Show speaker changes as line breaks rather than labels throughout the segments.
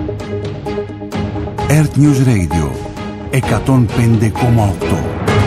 Earth News Radio 105,8.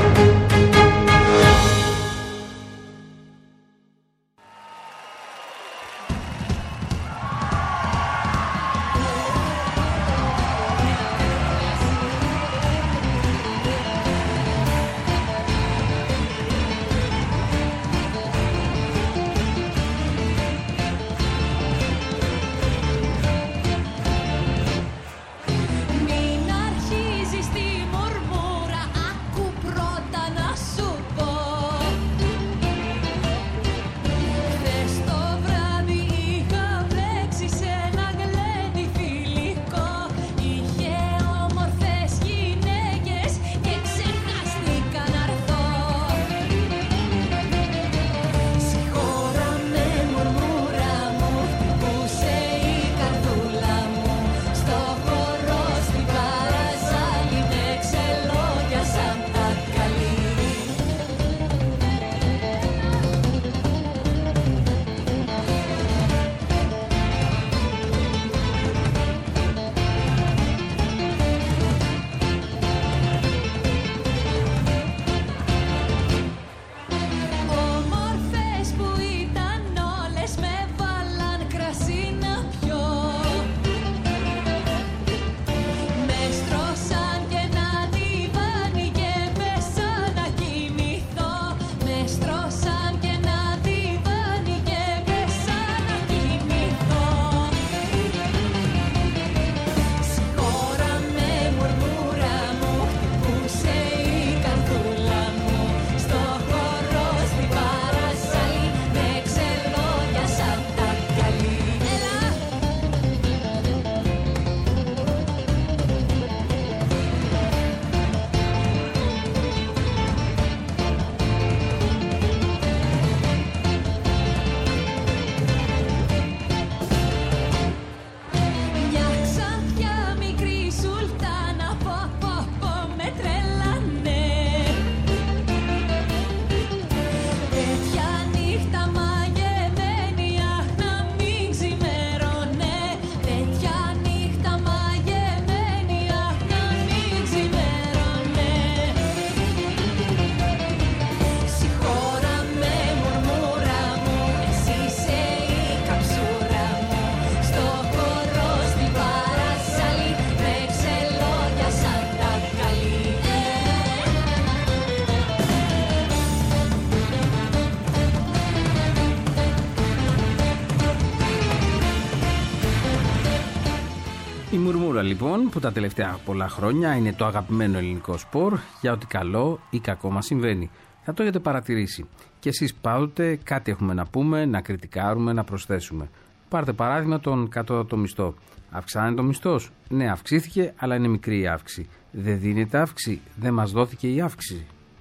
Η Μουρμούρα λοιπόν, που τα τελευταία πολλά χρόνια είναι το αγαπημένο ελληνικό σπορ για ό,τι καλό ή κακό μας συμβαίνει. Θα το έχετε παρατηρήσει. Και εσείς πάντοτε κάτι έχουμε να πούμε, να κριτικάρουμε, να προσθέσουμε. Πάρτε παράδειγμα τον κατώτατο μισθό. Αυξάνεται το μισθός? Ναι, αυξήθηκε, αλλά είναι μικρή η αύξηση. Δεν δίνεται αύξηση, δεν μας δόθηκε η αύξηση.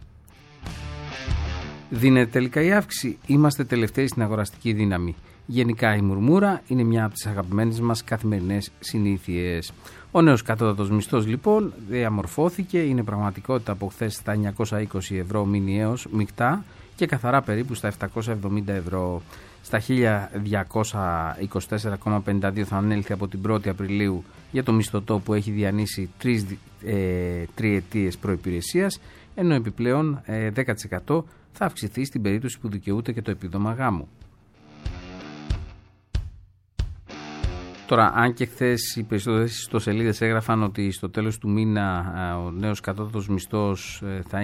Δίνεται τελικά η αύξηση, είμαστε τελευταίοι στην αγοραστική δύναμη. Γενικά η Μουρμούρα είναι μια από τις αγαπημένες μας καθημερινές συνήθειες. Ο νέος κατώτατος μισθός λοιπόν διαμορφώθηκε, είναι πραγματικότητα από χθες στα 920 ευρώ μηνιαίως μεικτά και καθαρά περίπου στα 770 ευρώ. Στα 1224,52 θα ανέλθει από την 1η Απριλίου για το μισθωτό που έχει διανύσει τριετίες προϋπηρεσίας, ενώ επιπλέον 10% θα αυξηθεί στην περίπτωση που δικαιούται και το επίδομα γάμου. Τώρα, αν και χθες οι περισσότερες ιστοσελίδες έγραφαν ότι στο τέλος του μήνα ο νέος κατώτατος μισθός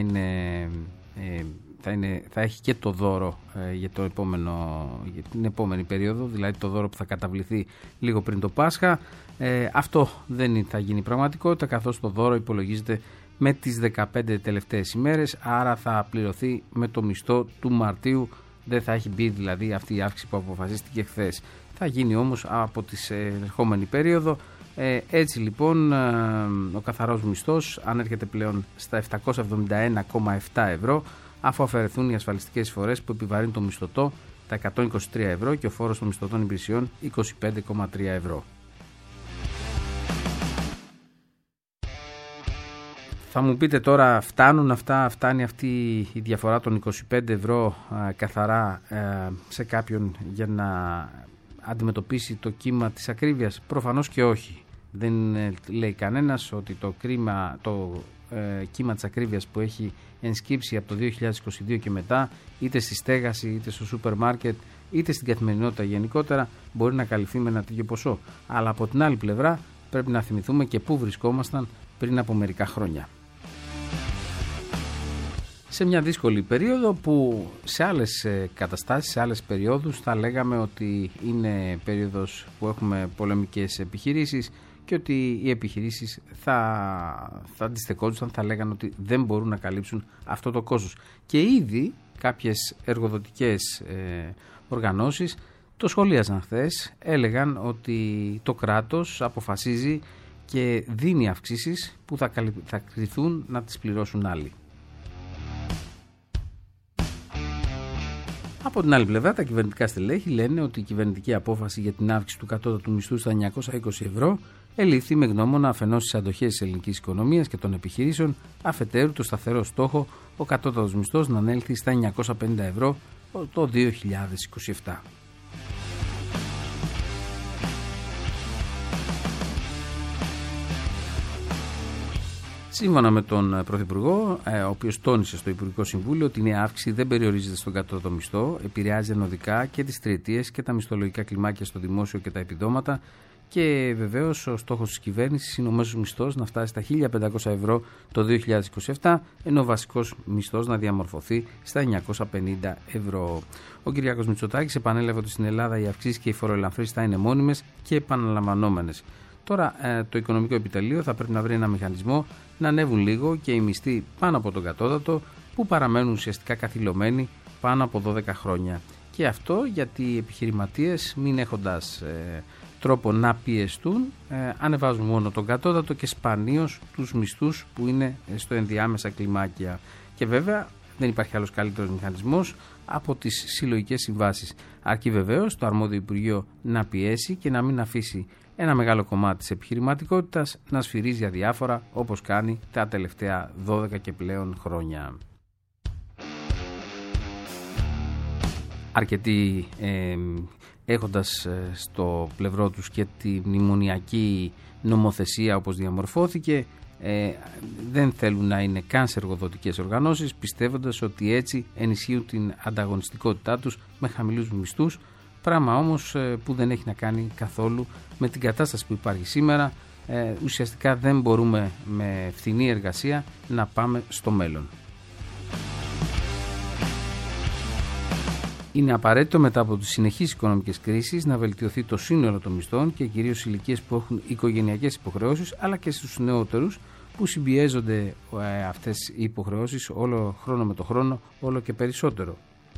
θα έχει και το δώρο για την επόμενη περίοδο, δηλαδή το δώρο που θα καταβληθεί λίγο πριν το Πάσχα, αυτό δεν θα γίνει πραγματικότητα, καθώς το δώρο υπολογίζεται με τις 15 τελευταίες ημέρες, άρα θα πληρωθεί με το μισθό του Μαρτίου, δεν θα έχει μπει δηλαδή αυτή η αύξηση που αποφασίστηκε χθες. Θα γίνει όμως από τη ερχόμενη περίοδο. Έτσι λοιπόν ο καθαρός μισθός ανέρχεται πλέον στα 771,7 ευρώ, αφού αφαιρεθούν οι ασφαλιστικές εισφορές που επιβαρύνουν το μισθωτό τα 123 ευρώ και ο φόρος των μισθωτών υπηρεσιών 25,3 ευρώ. Θα μου πείτε τώρα, φτάνει αυτή η διαφορά των 25 ευρώ καθαρά σε κάποιον για να αντιμετωπίσει το κύμα της ακρίβειας? Προφανώς και όχι. Δεν λέει κανένας ότι το κύμα της ακρίβειας που έχει ενσκύψει από το 2022 και μετά, είτε στη στέγαση, είτε στο σούπερ μάρκετ, είτε στην καθημερινότητα γενικότερα, μπορεί να καλυφθεί με ένα τέτοιο ποσό. Αλλά από την άλλη πλευρά πρέπει να θυμηθούμε και πού βρισκόμασταν πριν από μερικά χρόνια. Σε μια δύσκολη περίοδο που σε άλλες καταστάσεις, σε άλλες περιόδους θα λέγαμε ότι είναι περίοδος που έχουμε πολεμικές επιχειρήσεις και ότι οι επιχειρήσεις θα αντιστεκόντουσαν, θα λέγανε ότι δεν μπορούν να καλύψουν αυτό το κόστος. Και ήδη κάποιες εργοδοτικές οργανώσεις το σχολίαζαν χθες, έλεγαν ότι το κράτος αποφασίζει και δίνει αυξήσεις που θα κληθούν να τις πληρώσουν άλλοι. Από την άλλη πλευρά, τα κυβερνητικά στελέχη λένε ότι η κυβερνητική απόφαση για την αύξηση του κατώτατου μισθού στα 920 ευρώ ελήφθη με γνώμονα αφενός τις αντοχές της ελληνικής οικονομίας και των επιχειρήσεων, αφετέρου το σταθερό στόχο ο κατώτατος μισθός να ανέλθει στα 950 ευρώ το 2027. Σύμφωνα με τον Πρωθυπουργό, ο οποίος τόνισε στο Υπουργικό Συμβούλιο ότι η νέα αύξηση δεν περιορίζεται στον κατώτατο μισθό, επηρεάζει ενωδικά και τις τριετίες και τα μισθολογικά κλιμάκια στο δημόσιο και τα επιδόματα, και βεβαίως ο στόχος της κυβέρνησης είναι ο μέσος μισθός να φτάσει στα 1.500 ευρώ το 2027, ενώ ο βασικός μισθός να διαμορφωθεί στα 950 ευρώ. Ο Κυριάκος Μητσοτάκης επανέλαβε ότι στην Ελλάδα οι αυξήσεις και οι φοροελαφρύνσεις θα είναι μόνιμες και επαναλαμβανόμενες. Τώρα το Οικονομικό Επιτελείο θα πρέπει να βρει ένα μηχανισμό να ανέβουν λίγο και οι μισθοί πάνω από τον κατώτατο, που παραμένουν ουσιαστικά καθυλωμένοι πάνω από 12 χρόνια. Και αυτό γιατί οι επιχειρηματίες, μην έχοντας τρόπο να πιεστούν, ανεβάζουν μόνο τον κατώτατο και σπανίως τους μισθούς που είναι στο ενδιάμεσα κλιμάκια. Και βέβαια δεν υπάρχει άλλος καλύτερος μηχανισμός από τις συλλογικές συμβάσεις. Αρκεί βεβαίως το αρμόδιο Υπουργείο να πιέσει και να μην αφήσει ένα μεγάλο κομμάτι της επιχειρηματικότητας να σφυρίζει αδιάφορα, όπως κάνει τα τελευταία 12 και πλέον χρόνια. Αρκετοί έχοντας στο πλευρό τους και τη μνημονιακή νομοθεσία όπως διαμορφώθηκε, δεν θέλουν να είναι καν σε εργοδοτικές οργανώσεις, πιστεύοντας ότι έτσι ενισχύουν την ανταγωνιστικότητά τους με χαμηλούς μισθούς, πράγμα όμως που δεν έχει να κάνει καθόλου με την κατάσταση που υπάρχει σήμερα. Ουσιαστικά δεν μπορούμε με φθηνή εργασία να πάμε στο μέλλον. Είναι απαραίτητο μετά από τις συνεχείς οικονομικές κρίσεις να βελτιωθεί το σύνολο των μισθών και κυρίως ηλικίες που έχουν οικογενειακές υποχρεώσεις, αλλά και στους νεότερους που συμπιέζονται αυτές οι υποχρεώσεις όλο χρόνο με το χρόνο όλο και περισσότερο.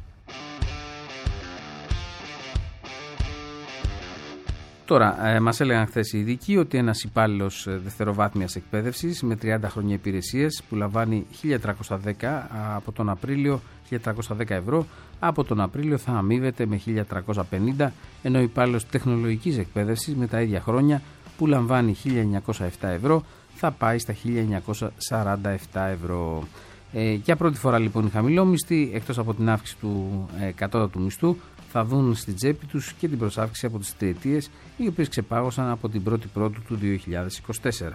Τώρα, μας έλεγαν χθες οι ειδικοί ότι ένας υπάλληλος δευτεροβάθμιας εκπαίδευσης με 30 χρόνια υπηρεσίας που λαμβάνει 1.310 από τον Απρίλιο, 1.310 ευρώ, από τον Απρίλιο θα αμείβεται με 1.350, ενώ ο υπάλληλος τεχνολογικής εκπαίδευσης με τα ίδια χρόνια που λαμβάνει 1.907 ευρώ θα πάει στα 1.947 ευρώ. Για πρώτη φορά λοιπόν οι χαμηλόμισθοι, εκτός από την αύξηση του κατώτατου μισθού, θα δουν στην τσέπη τους και την προσάυξηση από τις τριετίες, οι οποίες ξεπάγωσαν από την 1η Πρώτου του 2024.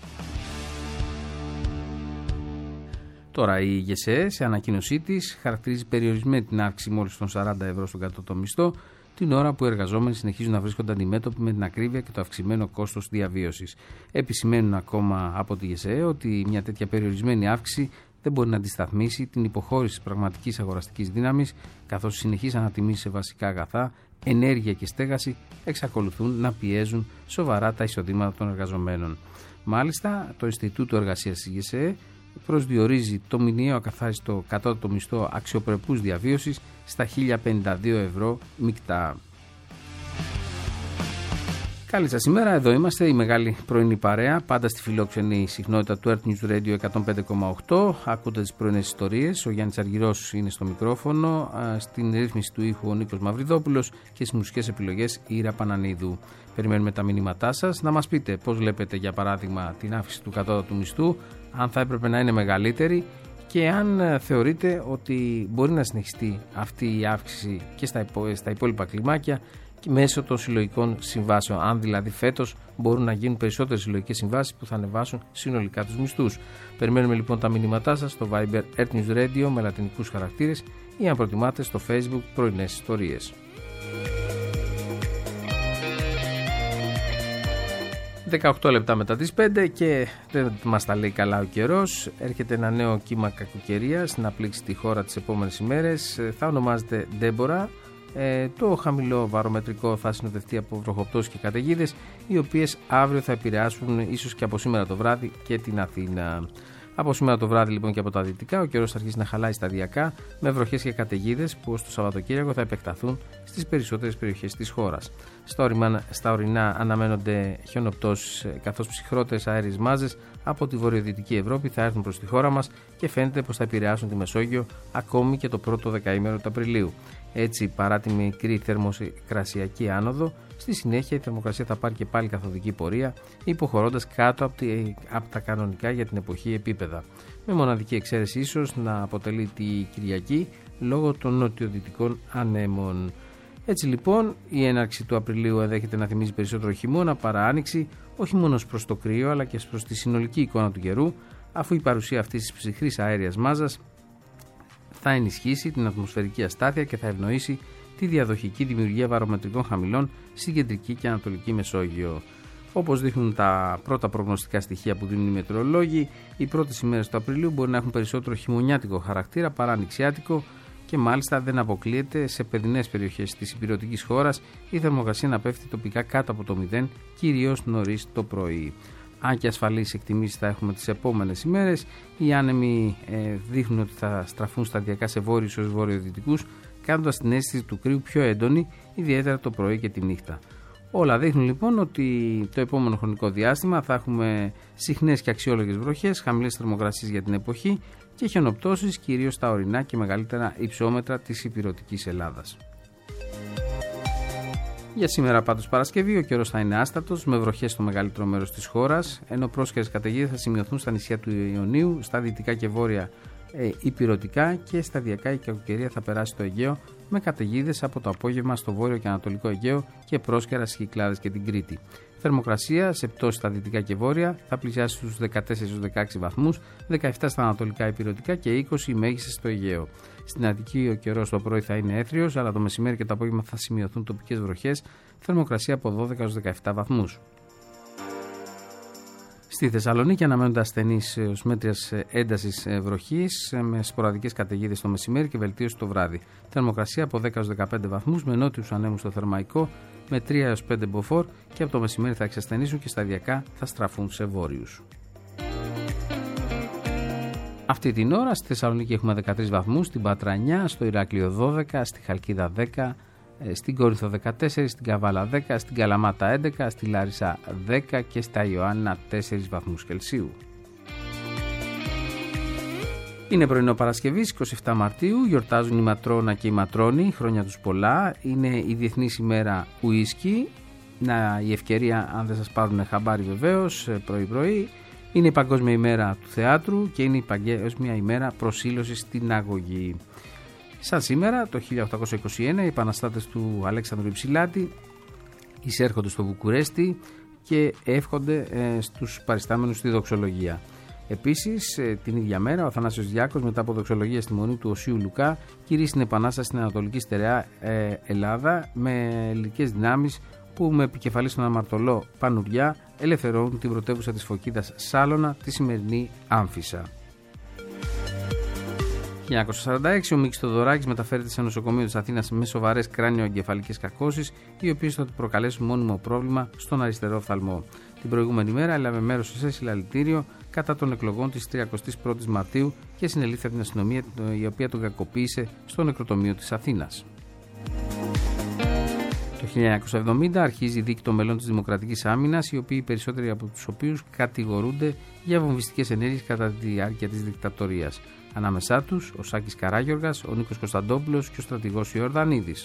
Τώρα η ΓΕΣΕ σε ανακοίνωσή της χαρακτηρίζει περιορισμένη την αύξηση μόλις των 40 ευρώ στον κατώτατο μισθό, την ώρα που οι εργαζόμενοι συνεχίζουν να βρίσκονται αντιμέτωποι με την ακρίβεια και το αυξημένο κόστος διαβίωσης. Επισημαίνουν ακόμα από τη ΓΕΣΕ ότι μια τέτοια περιορισμένη αύξηση δεν μπορεί να αντισταθμίσει την υποχώρηση της πραγματικής αγοραστικής δύναμης, καθώς οι συνεχείς ανατιμήσεις σε βασικά αγαθά, ενέργεια και στέγαση εξακολουθούν να πιέζουν σοβαρά τα εισοδήματα των εργαζομένων. Μάλιστα, το Ινστιτούτο Εργασίας της ΓΕΣΕ προσδιορίζει το μηνιαίο ακαθάριστο κατώτατο μισθό αξιοπρεπούς διαβίωσης στα 1.052 ευρώ μεικτά. Καλή σας ημέρα, εδώ είμαστε, η μεγάλη πρωινή παρέα, πάντα στη φιλόξενη συχνότητα του Earth News Radio 105,8. Ακούτε τις πρωινές ιστορίες, ο Γιάννης Αργυρός είναι στο μικρόφωνο, στην ρύθμιση του ήχου ο Νίκος Μαυριδόπουλος και στις μουσικές επιλογές η Ήρα Πανανίδου. Περιμένουμε τα μηνύματά σας, να μας πείτε πώς βλέπετε για παράδειγμα την αύξηση του κατώτατου μισθού, αν θα έπρεπε να είναι μεγαλύτερη και αν θεωρείτε ότι μπορεί να συνεχιστεί αυτή η αύξηση και στα υπόλοιπα κλιμάκια, μέσω των συλλογικών συμβάσεων. Αν δηλαδή φέτος μπορούν να γίνουν περισσότερες συλλογικές συμβάσεις που θα ανεβάσουν συνολικά τους μισθούς. Περιμένουμε λοιπόν τα μηνύματά σας στο Viber Earth News Radio με λατινικούς χαρακτήρες ή αν προτιμάτε στο Facebook πρωινές ιστορίες. 18 λεπτά μετά τις 5 και δεν μας τα λέει καλά ο καιρός. Έρχεται ένα νέο κύμα κακοκαιρίας να πλήξει τη χώρα τις επόμενες ημέρες. Θα ονομάζεται Ντέμπορα. Το χαμηλό βαρομετρικό θα συνοδευτεί από βροχοπτώσεις και καταιγίδες, οι οποίες αύριο θα επηρεάσουν ίσως και από σήμερα το βράδυ και την Αθήνα. Από σήμερα το βράδυ λοιπόν και από τα δυτικά ο καιρός θα αρχίσει να χαλάει σταδιακά με βροχές και καταιγίδες που ως το Σαββατοκύριακο θα επεκταθούν στις περισσότερες περιοχές της χώρας. Στα ορεινά αναμένονται χιονοπτώσεις, καθώς ψυχρότερες αέριες μάζες από τη βορειοδυτική Ευρώπη θα έρθουν προς τη χώρα μας και φαίνεται πως θα επηρεάσουν τη Μεσόγειο ακόμη και το πρώτο δεκαήμερο του Απριλίου. Έτσι, παρά τη μικρή θερμοκρασιακή άνοδο, στη συνέχεια η θερμοκρασία θα πάρει και πάλι καθοδική πορεία, υποχωρώντας κάτω από τα κανονικά για την εποχή επίπεδα. Με μοναδική εξαίρεση ίσως να αποτελεί τη Κυριακή λόγω των νοτιοδυτικών ανέμων. Έτσι λοιπόν, η έναρξη του Απριλίου ενδέχεται να θυμίζει περισσότερο χειμώνα παρά άνοιξη, όχι μόνο προς το κρύο αλλά και προς τη συνολική εικόνα του καιρού, αφού η παρουσία αυτής της ψυχρής αέριας μάζας θα ενισχύσει την ατμοσφαιρική αστάθεια και θα ευνοήσει τη διαδοχική δημιουργία βαρομετρικών χαμηλών στην κεντρική και ανατολική Μεσόγειο. Όπως δείχνουν τα πρώτα προγνωστικά στοιχεία που δίνουν οι μετεωρολόγοι, οι πρώτες ημέρες του Απριλίου μπορεί να έχουν περισσότερο χειμωνιάτικο χαρακτήρα παρά ανοιξιάτικο και μάλιστα δεν αποκλείεται σε παιδινές περιοχές της ηπειρωτικής χώρας η θερμοκρασία να πέφτει τοπικά κάτω από το 0, κυρίως νωρίς το πρωί. Αν και ασφαλείς εκτιμήσεις θα έχουμε τις επόμενες ημέρες, οι άνεμοι δείχνουν ότι θα στραφούν σταδιακά σε βόρειους ως βορειοδυτικούς, κάνοντας την αίσθηση του κρύου πιο έντονη, ιδιαίτερα το πρωί και τη νύχτα. Όλα δείχνουν λοιπόν ότι το επόμενο χρονικό διάστημα θα έχουμε συχνές και αξιόλογες βροχές, χαμηλές θερμοκρασίες για την εποχή και χιονοπτώσεις κυρίως στα ορεινά και μεγαλύτερα υψόμετρα της ηπειρωτικής Ελλάδας. Για σήμερα πάντως Παρασκευή ο καιρός θα είναι άστατος με βροχές στο μεγαλύτερο μέρος της χώρας, ενώ πρόσχερες καταιγίδες θα σημειωθούν στα νησιά του Ιωνίου, στα δυτικά και βόρεια ηπειρωτικά και σταδιακά η κακοκαιρία θα περάσει στο Αιγαίο με καταιγίδες από το απόγευμα στο βόρειο και ανατολικό Αιγαίο και πρόσκαιρα στις Κυκλάδες και την Κρήτη. Θερμοκρασία σε πτώση στα δυτικά και βόρεια θα πλησιάσει στους 14-16 βαθμούς, 17 στα ανατολικά ηπειρωτικά και 20 μέγιστες στο Αιγαίο. Στην Αττική ο καιρός το πρωί θα είναι έθριος, αλλά το μεσημέρι και το απόγευμα θα σημειωθούν τοπικές βροχές, θερμοκρασία από 12-17 βαθμούς. Στη Θεσσαλονίκη αναμένονται ασθενείς ως μέτριας έντασης βροχής με σποραδικές καταιγίδες το μεσημέρι και βελτίωση το βράδυ. Θερμοκρασία από 10-15 βαθμούς με νότιους ανέμους στο Θερμαϊκό με 3-5 μποφόρ και από το μεσημέρι θα εξασθενήσουν και σταδιακά θα στραφούν σε βόρειους. Αυτή την ώρα στη Θεσσαλονίκη έχουμε 13 βαθμούς, στην Πάτρα 9, στο Ηράκλειο 12, στη Χαλκίδα 10, στην Κόρινθο 14, στην Καβάλα 10, στην Καλαμάτα 11, στη Λάρισα 10 και στα Ιωάννα 4 βαθμούς Κελσίου. Είναι πρωινό Παρασκευής, 27 Μαρτίου, γιορτάζουν η Ματρώνα και η Ματρώνη, χρόνια τους πολλά, είναι η Διεθνής ημέρα ουίσκι, η ευκαιρία αν δεν σας πάρουν χαμπάρι βεβαίως, πρωί-πρωί, είναι η Παγκόσμια ημέρα του θεάτρου και είναι η Παγκόσμια ημέρα προσήλωσης στην αγωγή. Σαν σήμερα, το 1821, οι επαναστάτες του Αλέξανδρου Υψηλάτη εισέρχονται στο Βουκουρέστι και εύχονται στους παριστάμενους στη δοξολογία. Επίσης, την ίδια μέρα, ο Αθανάσιος Διάκος, μετά από δοξολογία στη μονή του Οσίου Λουκά, κηρύσσει την επανάσταση στην Ανατολική Στερεά Ελλάδα με ελληνικές δυνάμεις που με επικεφαλή στον αμαρτωλό Πανουριά ελευθερώνουν την πρωτεύουσα της Φωκίδας Σάλωνα, τη σημερινή Άμφισσα. 1946 ο Μίκης Θοδωράκης μεταφέρεται σε νοσοκομείο της Αθήνας με σοβαρές κράνιο-εγκεφαλικές κακώσεις, οι οποίες θα του προκαλέσουν μόνιμο πρόβλημα στον αριστερό οφθαλμό. Την προηγούμενη μέρα έλαβε μέρος σε συλλαλητήριο κατά των εκλογών της 31ης Μαρτίου και συνελήφθη από την αστυνομία, η οποία τον κακοποίησε στο νεκροτομείο της Αθήνας. Το 1970 αρχίζει η δίκη των μελών της Δημοκρατικής Άμυνας, οι οποίοι περισσότεροι από τους οποίους κατηγορούνται για βομβιστικές ενέργειες κατά τη διάρκεια της δικτατορίας. Ανάμεσά τους ο Σάκης Καράγιοργας, ο Νίκος Κωνσταντόπουλος και ο στρατηγός Ιορδανίδης.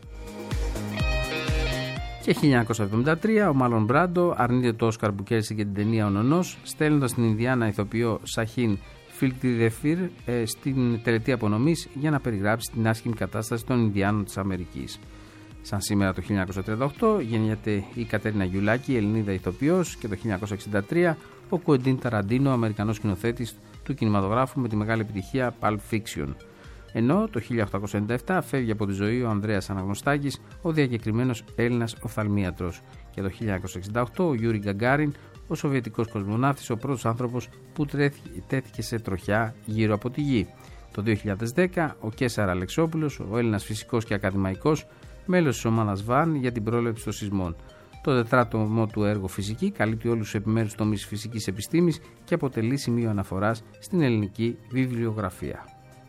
Και 1973 ο Μάρλον Μπράντο αρνείται το Όσκαρ που κέρδισε και την ταινία «Ο Νονός», στέλνοντας την Ινδιάνα ηθοποιό Σαχίν Φιλτιδεφίρ στην τελετή απονομής για να περιγράψει την άσχημη κατάσταση των Ινδιάνων της Αμερικής. Σαν σήμερα το 1938 γεννιέται η Κατερίνα Γιουλάκη, Ελληνίδα ηθοποιός, και το 1963 ο Κουεντίν Ταραντίνο, Αμερικανός σκηνοθέτης του κινηματογράφου με τη μεγάλη επιτυχία Pulp Fiction. Ενώ το 1897 φεύγει από τη ζωή ο Ανδρέας Αναγνωστάκης, ο διακεκριμένος Έλληνας οφθαλμίατρος. Και το 1968 ο Γιούρι Γκαγκάριν, ο σοβιετικός κοσμοναύτης, ο πρώτος άνθρωπος που τέθηκε σε τροχιά γύρω από τη γη. Το 2010 ο Κέσσαρα Αλεξόπουλος, ο Έλληνας φυσικός και ακαδημαϊκός, μέλος της ομάδας ΒΑΝ για την πρόληψη των σεισμών. Το τετράτομο του έργο Φυσική καλύπτει όλους τους επιμέρους τομείς φυσικής επιστήμης και αποτελεί σημείο αναφοράς στην ελληνική βιβλιογραφία.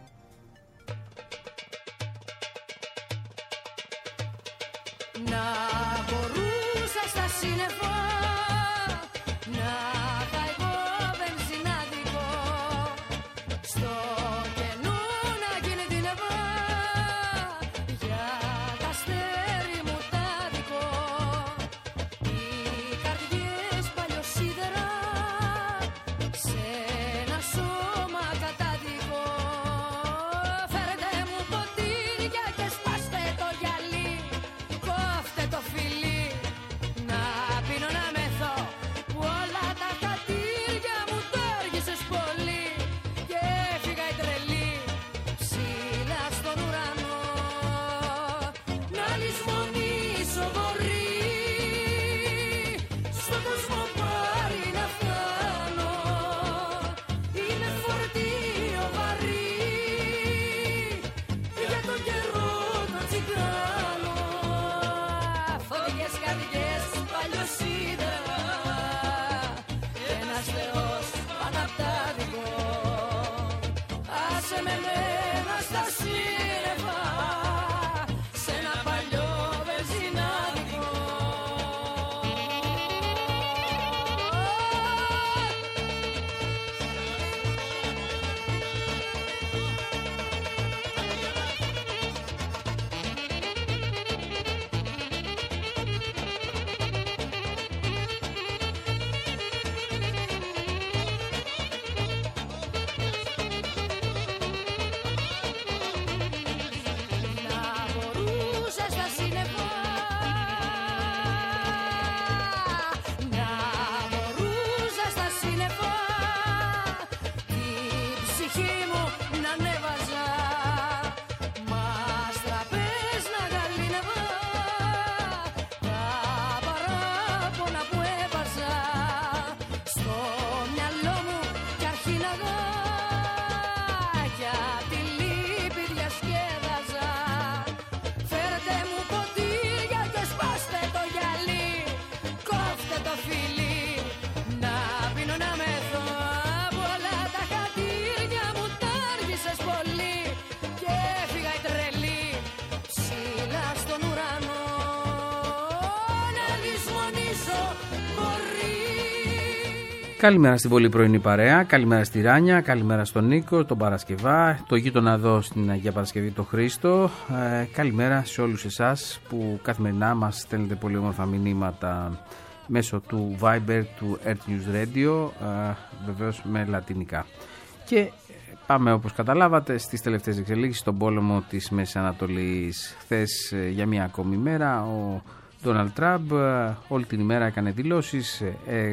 Καλημέρα στην πολύ πρωινή παρέα, καλημέρα στη Ράνια, καλημέρα στον Νίκο, τον Παρασκευά, το γείτονα εδώ στην Αγία Παρασκευή, τον Χρήστο. Καλημέρα σε όλους εσάς που καθημερινά μας στέλνετε πολύ όμορφα μηνύματα μέσω του Viber του Earth News Radio, βεβαίως με λατινικά. Και πάμε, όπως καταλάβατε, στις τελευταίες εξελίξεις στον πόλεμο της Μέσης Ανατολής. Χθες για μια ακόμη μέρα ο Ντόναλντ Τραμπ όλη την ημέρα έκανε δηλώσεις,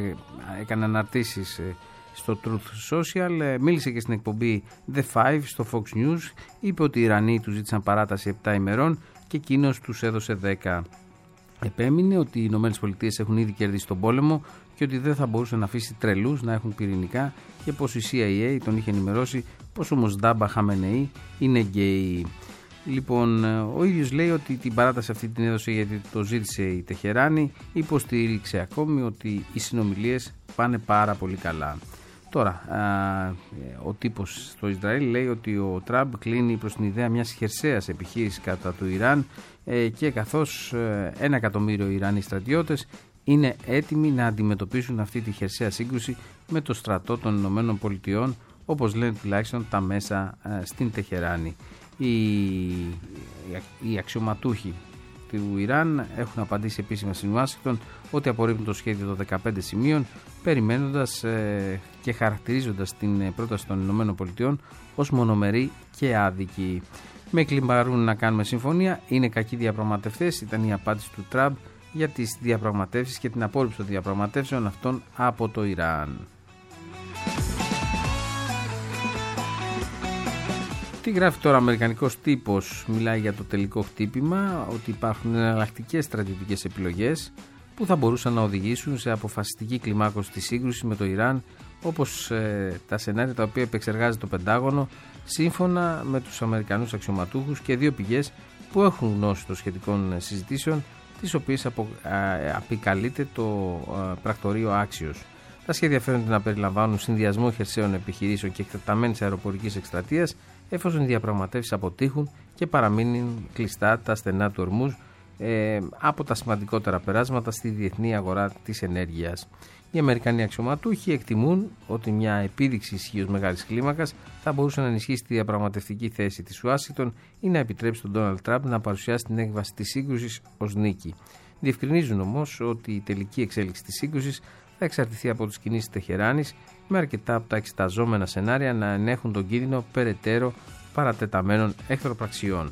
έκανε αναρτήσεις στο Truth Social, μίλησε και στην εκπομπή The Five στο Fox News, είπε ότι οι Ιρανοί του ζήτησαν παράταση 7 ημερών και εκείνος τους έδωσε 10. Επέμεινε ότι οι Ηνωμένες Πολιτείες έχουν ήδη κερδίσει τον πόλεμο και ότι δεν θα μπορούσε να αφήσει τρελούς να έχουν πυρηνικά και πως η CIA τον είχε ενημερώσει πως ο Μοσντάμπα Χαμενεή είναι γκέι. Λοιπόν, ο ίδιος λέει ότι την παράταση αυτή την έδωσε γιατί το ζήτησε η Τεχεράνη, υποστήριξε ακόμη ότι οι συνομιλίες πάνε πάρα πολύ καλά. Τώρα, ο τύπος στο Ισραήλ λέει ότι ο Τραμπ κλείνει προς την ιδέα μιας χερσαίας επιχείρησης κατά του Ιράν και καθώς 1 εκατομμύριο Ιρανοί στρατιώτες είναι έτοιμοι να αντιμετωπίσουν αυτή τη χερσαία σύγκρουση με το στρατό των Ηνωμένων Πολιτειών, όπως λένε τουλάχιστον τα μέσα στην Τεχεράνη. Οι αξιωματούχοι του Ιράν έχουν απαντήσει επίσημα στην Ουάσιγκτον ότι απορρίπτουν το σχέδιο των 15 σημείων, περιμένοντας και χαρακτηρίζοντας την πρόταση των Ηνωμένων Πολιτειών ως μονομερή και άδικη. Με κλιμπαρούν να κάνουμε συμφωνία, είναι κακοί διαπραγματευτές, ήταν η απάντηση του Τραμπ για τις διαπραγματεύσεις και την απόρριψη των διαπραγματεύσεων αυτών από το Ιράν. Τι γράφει τώρα ο αμερικανικός τύπος? Μιλάει για το τελικό χτύπημα, ότι υπάρχουν εναλλακτικές στρατιωτικές επιλογές που θα μπορούσαν να οδηγήσουν σε αποφασιστική κλιμάκωση της σύγκρουσης με το Ιράν, όπως τα σενάρια τα οποία επεξεργάζεται το Πεντάγωνο, σύμφωνα με τους Αμερικανούς αξιωματούχους και δύο πηγές που έχουν γνώση των σχετικών συζητήσεων, τις οποίες αποκαλείται το πρακτορείο Άξιος. Τα σχέδια φαίνονται να περιλαμβάνουν συνδυασμό χερσαίων επιχειρήσεων και εκτεταμένης αεροπορικής εκστρατείας, εφόσον οι διαπραγματεύσεις αποτύχουν και παραμείνουν κλειστά τα στενά του Ορμούζ από τα σημαντικότερα περάσματα στη διεθνή αγορά της ενέργειας. Οι Αμερικανοί αξιωματούχοι εκτιμούν ότι μια επίδειξη ισχύως μεγάλης κλίμακας θα μπορούσε να ενισχύσει τη διαπραγματευτική θέση της Ουάσιγκτον ή να επιτρέψει τον Ντόναλντ Τραμπ να παρουσιάσει την έκβαση της σύγκρουσης ως νίκη. Διευκρινίζουν όμως ότι η τελική εξέλιξη της σύγκρουσης θα εξαρτηθεί από τις κινήσεις Τεχεράνης, με αρκετά από τα εξεταζόμενα σενάρια να ενέχουν τον κίνδυνο περαιτέρω παρατεταμένων εχθροπραξιών.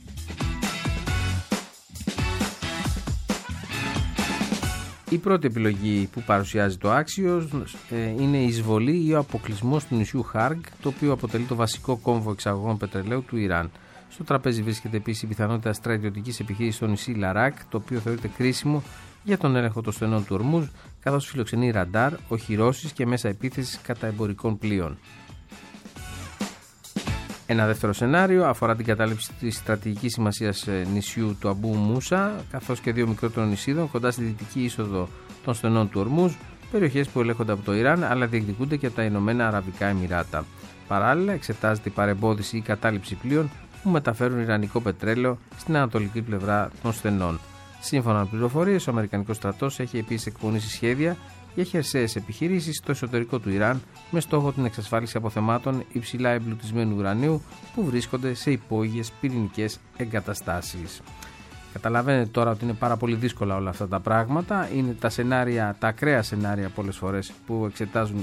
Η πρώτη επιλογή που παρουσιάζει το Άξιος είναι η εισβολή ή ο αποκλεισμός του νησιού Χάργκ, το οποίο αποτελεί το βασικό κόμβο εξαγωγών πετρελαίου του Ιράν. Στο τραπέζι βρίσκεται επίσης η πιθανότητα στρατιωτικής επιχείρησης στο νησί Λαράκ, το οποίο θεωρείται κρίσιμο για τον έλεγχο των στενών του Ορμούζ, καθώς φιλοξενεί ραντάρ, οχυρώσεις και μέσα επίθεσης κατά εμπορικών πλοίων. Ένα δεύτερο σενάριο αφορά την κατάληψη της στρατηγικής σημασίας νησιού του Αμπού Μούσα, καθώς και δύο μικρότερων νησίδων κοντά στη δυτική είσοδο των στενών του Ορμούζ, περιοχές που ελέγχονται από το Ιράν αλλά διεκδικούνται και από τα Ηνωμένα Αραβικά Εμιράτα. Παράλληλα, εξετάζεται η παρεμπόδιση ή κατάληψη πλοίων που μεταφέρουν ιρανικό πετρέλαιο στην ανατολική πλευρά των στενών. Σύμφωνα με πληροφορίες, ο Αμερικανικός στρατός έχει επίσης εκπονήσει σχέδια για χερσαίες επιχειρήσεις στο εσωτερικό του Ιράν με στόχο την εξασφάλιση αποθεμάτων υψηλά εμπλουτισμένου ουρανίου που βρίσκονται σε υπόγειες πυρηνικές εγκαταστάσεις. Καταλαβαίνετε τώρα ότι είναι πάρα πολύ δύσκολα όλα αυτά τα πράγματα. Είναι τα σενάρια, τα ακραία σενάρια πολλές φορές που εξετάζουν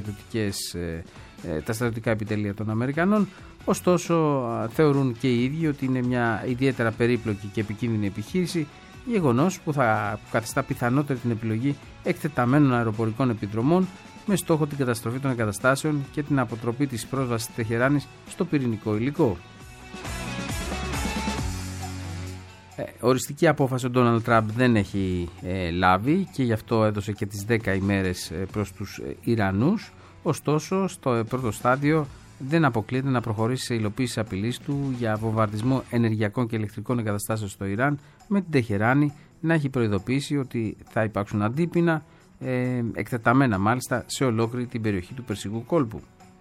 τα στρατιωτικά επιτελεία των Αμερικανών. Ωστόσο, θεωρούν και οι ίδιοι ότι είναι μια ιδιαίτερα περίπλοκη και επικίνδυνη επιχείρηση, γεγονός που θα καθιστά πιθανότερη την επιλογή εκτεταμένων αεροπορικών επιδρομών με στόχο την καταστροφή των εγκαταστάσεων και την αποτροπή της πρόσβασης της Τεχεράνης στο πυρηνικό υλικό. Οριστική απόφαση ο Ντόναλντ Τραμπ δεν έχει λάβει και γι' αυτό έδωσε και τις 10 ημέρες προς τους Ιρανούς. Ωστόσο, στο πρώτο στάδιο δεν αποκλείεται να προχωρήσει σε υλοποίηση απειλής του για βομβαρδισμό ενεργειακών και ηλεκτρικών εγκαταστάσεων στο Ιράν, με την Τεχεράνη να έχει προειδοποιήσει ότι θα υπάρξουν αντίπεινα, εκτεταμένα μάλιστα, σε ολόκληρη την περιοχή του Περσικού κόλπου.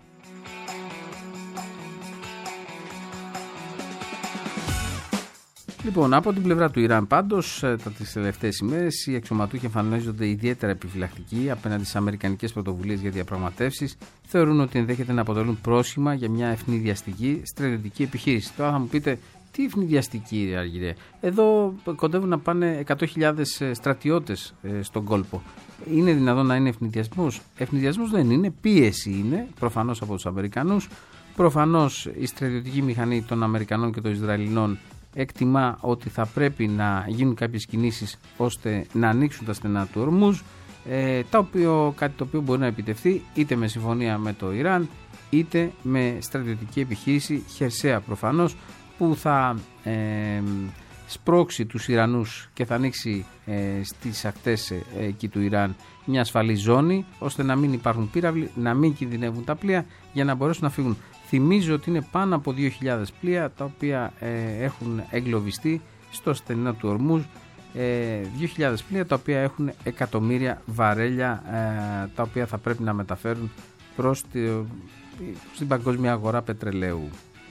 Λοιπόν, από την πλευρά του Ιράν πάντως, τις τελευταίες ημέρες οι αξιωματούχοι εμφανίζονται ιδιαίτερα επιφυλακτικοί απέναντι στις αμερικανικές πρωτοβουλίες για διαπραγματεύσεις. Θεωρούν ότι ενδέχεται να αποτελούν πρόσχημα για μια ευνηδιαστική στρατιωτική επιχείρηση. Τώρα θα μου πείτε, τι ευνηδιαστική, αργυρέ? Εδώ κοντεύουν να πάνε 100.000 στρατιώτες στον κόλπο. Είναι δυνατόν να είναι ευνηδιασμός? Ευνηδιασμός δεν είναι, πίεση είναι, προφανώς από τους Αμερικανούς. Προφανώς η στρατιωτική μηχανή των Αμερικανών και των Ισραηλινών εκτιμά ότι θα πρέπει να γίνουν κάποιες κινήσεις ώστε να ανοίξουν τα στενά του Ορμούζ, κάτι το οποίο μπορεί να επιτευχθεί είτε με συμφωνία με το Ιράν είτε με στρατιωτική επιχείρηση χερσαία προφανώς, που θα σπρώξει τους Ιρανούς και θα ανοίξει στις ακτές εκεί του Ιράν μια ασφαλή ζώνη, ώστε να μην υπάρχουν πύραυλοι, να μην κινδυνεύουν τα πλοία για να μπορέσουν να φύγουν. Θυμίζω ότι είναι πάνω από 2.000 πλοία τα οποία έχουν εγκλωβιστεί στο στενό του Ορμούζ, 2.000 πλοία τα οποία έχουν εκατομμύρια βαρέλια τα οποία θα πρέπει να μεταφέρουν προς την παγκόσμια αγορά πετρελαίου.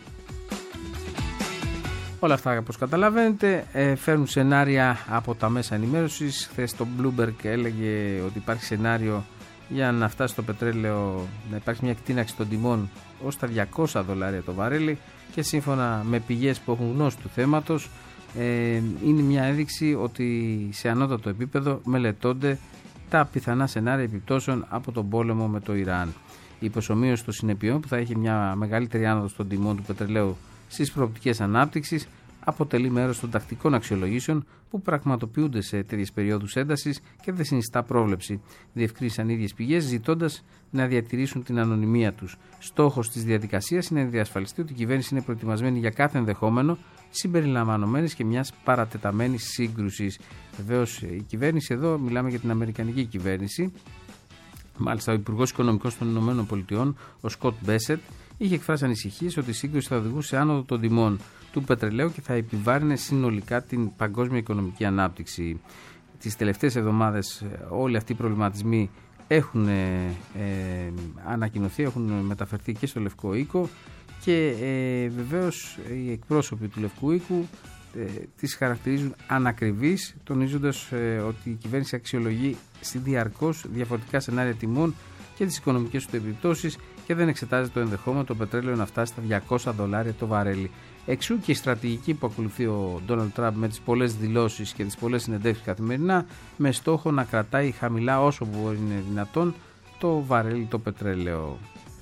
Όλα αυτά, όπως καταλαβαίνετε, φέρνουν σενάρια από τα μέσα ενημέρωσης. Χθες το Bloomberg έλεγε ότι υπάρχει σενάριο για να φτάσει το πετρέλαιο, να υπάρξει μια εκτείναξη των τιμών ως τα $200 το βαρέλι, και σύμφωνα με πηγές που έχουν γνώση του θέματος είναι μια ένδειξη ότι σε ανώτατο επίπεδο μελετώνται τα πιθανά σενάρια επιπτώσεων από τον πόλεμο με το Ιράν. Η υποσομείωση των συνεπειών που θα έχει μια μεγαλύτερη άνοδο των τιμών του πετρελαίου στις προοπτικές ανάπτυξης, αποτελεί μέρος των τακτικών αξιολογήσεων που πραγματοποιούνται σε τέτοιες περιόδους έντασης και δεν συνιστά πρόβλεψη, διευκρίνησαν οι ίδιες πηγές, ζητώντας να διατηρήσουν την ανωνυμία τους. Στόχος της διαδικασίας είναι να διασφαλιστεί ότι η κυβέρνηση είναι προετοιμασμένη για κάθε ενδεχόμενο, συμπεριλαμβανομένης και μιας παρατεταμένης σύγκρουσης. Βεβαίως, η κυβέρνηση εδώ, μιλάμε για την αμερικανική κυβέρνηση. Μάλιστα, ο Υπουργός Οικονομικών των ΗΠΑ, ο Σκοτ Μπέσετ, είχε εκφράσει ανησυχίες ότι η σύγκρουση θα οδηγούσε σε άνοδο των τιμών του πετρελαίου και θα επιβάρυνε συνολικά την παγκόσμια οικονομική ανάπτυξη. Τις τελευταίες εβδομάδες όλοι αυτοί οι προβληματισμοί έχουν ανακοινωθεί, έχουν μεταφερθεί και στο Λευκό Οίκο και βεβαίως οι εκπρόσωποι του Λευκού Οίκου τις χαρακτηρίζουν ανακριβείς, τονίζοντας ότι η κυβέρνηση αξιολογεί διαρκώς διαφορετικά σενάρια τιμών και τις οικονομικές του επιπτώσεις και δεν εξετάζει το ενδεχόμενο το πετρέλαιο να φτάσει στα $200 το βαρέλι. Εξού και η στρατηγική που ακολουθεί ο Ντόναλντ Τραμπ με τις πολλές δηλώσεις και τις πολλές συνεντεύξεις καθημερινά, με στόχο να κρατάει χαμηλά όσο μπορεί είναι δυνατόν το βαρέλι το πετρέλαιο.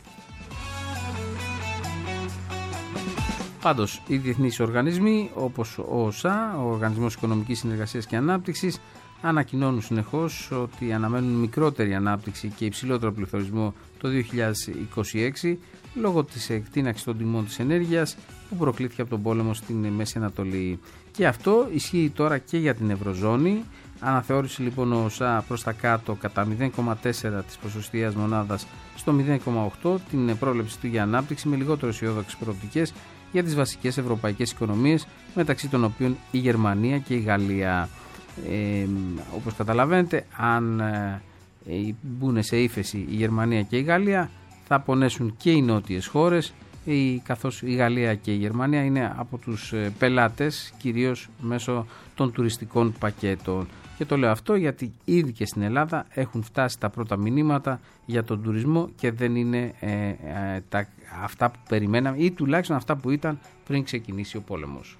Πάντως, οι διεθνείς οργανισμοί όπως ο ΟΣΑ, ο Οργανισμός Οικονομικής Συνεργασίας και Ανάπτυξης, ανακοινώνουν συνεχώς ότι αναμένουν μικρότερη ανάπτυξη και υψηλότερο πληθωρισμό το 2026 λόγω της εκτείναξης των τιμών της ενέργειας που προκλήθηκε από τον πόλεμο στην Μέση Ανατολή. Και αυτό ισχύει τώρα και για την Ευρωζώνη. Αναθεώρησε λοιπόν ο ΟΣΑ προς τα κάτω κατά 0,4 της ποσοστιαίας μονάδας στο 0,8 την πρόβλεψη του για ανάπτυξη με λιγότερο αισιόδοξες προοπτικές για τις βασικές ευρωπαϊκές οικονομίες, μεταξύ των οποίων η Γερμανία και η Γαλλία. Όπως καταλαβαίνετε, αν μπουν σε ύφεση η Γερμανία και η Γαλλία, θα πονέσουν και οι νότιες χώρες, καθώς η Γαλλία και η Γερμανία είναι από τους πελάτες κυρίως μέσω των τουριστικών πακέτων. Και το λέω αυτό γιατί ήδη και στην Ελλάδα έχουν φτάσει τα πρώτα μηνύματα για τον τουρισμό και δεν είναι αυτά που περιμέναμε ή τουλάχιστον αυτά που ήταν πριν ξεκινήσει ο πόλεμος.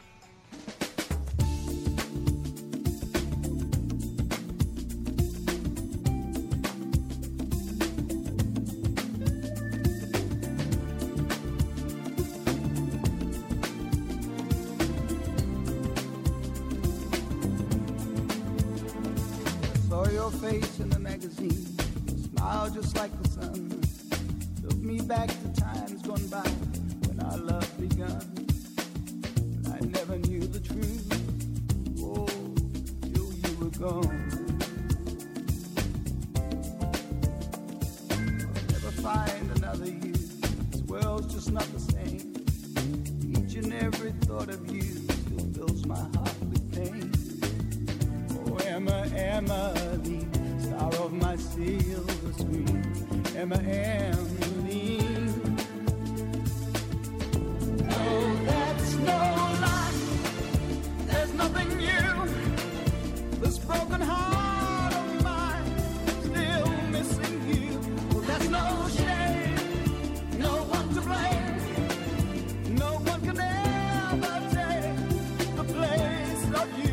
Face in the magazine, smile just like the sun, took me back to times gone by when our love begun. I never knew the truth, oh, till you were gone. I'll never find another you, this world's just not the same. Each and every thought of you still fills my heart with pain. Oh, Emma, Emily, star of my silver screen, Emma, Emily. No, that's no lie. There's nothing new. This broken heart of mine, still missing you. Well, there's no shame, no one to blame. No one can ever take the place of you.